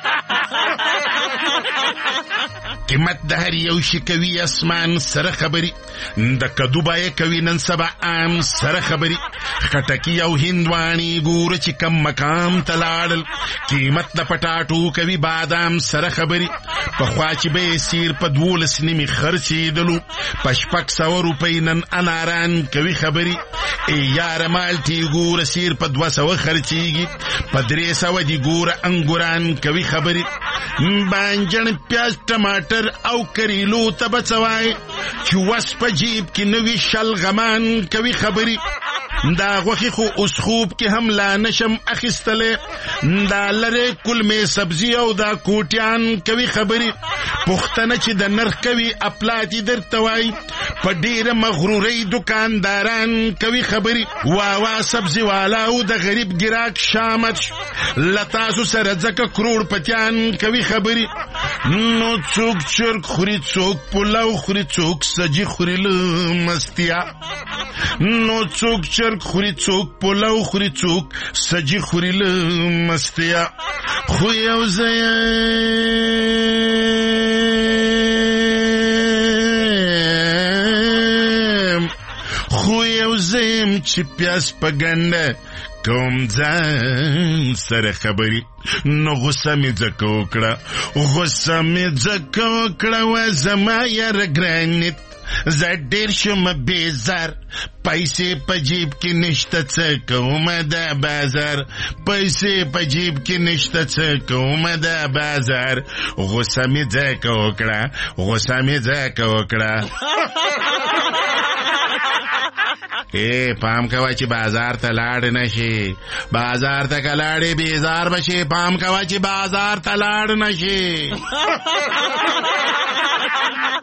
قیمت د هر یو شي کوي اسمان سره خبري، د کدو بای کوي نن سبا عام سره خبري. خټکی او هندواني ګوره چې کم مقام ته لاړل، قیمت د پټاټو کوي بادام سره خبري. پخوا چې به یې سیر په 12 نیمې خرڅېدلو، په 600 روپۍ نن اناران کوي خبري. ای یاره مالټې ګوره سیر په 200 خرڅېږي، په 300 دي ګوره انګوران کوي خبري. بانجن، پیاز، ټماټر او کریلو ته به څه وایې چې وس په جیب کې نوي شلغمان کوي خبري. دا غوښې خو اوس خوب کې هم لا نشم اخیستلی، دا لرې کلمې سبزي او دا کوټیان کوي خبري. پوښتنه چې د نرخ کوي اپلاتي درته وایي، په ډېره مغرورۍ دکانداران کوي خبري. وا سبزي والا او د غریب ګراک شامت له تاسو سره ځکه کروڑ پتیان کوي خبري. نو څوک چرګ خوري، څوک پلاو خوري، څوک سجي خوري له مستیا. نو څوک چرګ خوري، څوک پلاو خوري، څوک سجي خوري له مستیا. خو یو زیم چې پیاس په ګنده کوم ځان سره خبري. نو غصه مې ځکه وکړه، غصه مې ځکه وکړه وه زما یاره ګرانې، زه ډېر شم بیزار. پیسې په جیب کې نشته څه کومه ده بازار، پیسې په جیب کې نشته څه کومه ده بازار. غصه مې ځکه وکړه، غصه مې ځکه وکړه. پام کوه چې بازار ته لاړ نشي، بازار ته که لاړې بیزار بشي. پام کوه چې بازار ته لاړ نشي.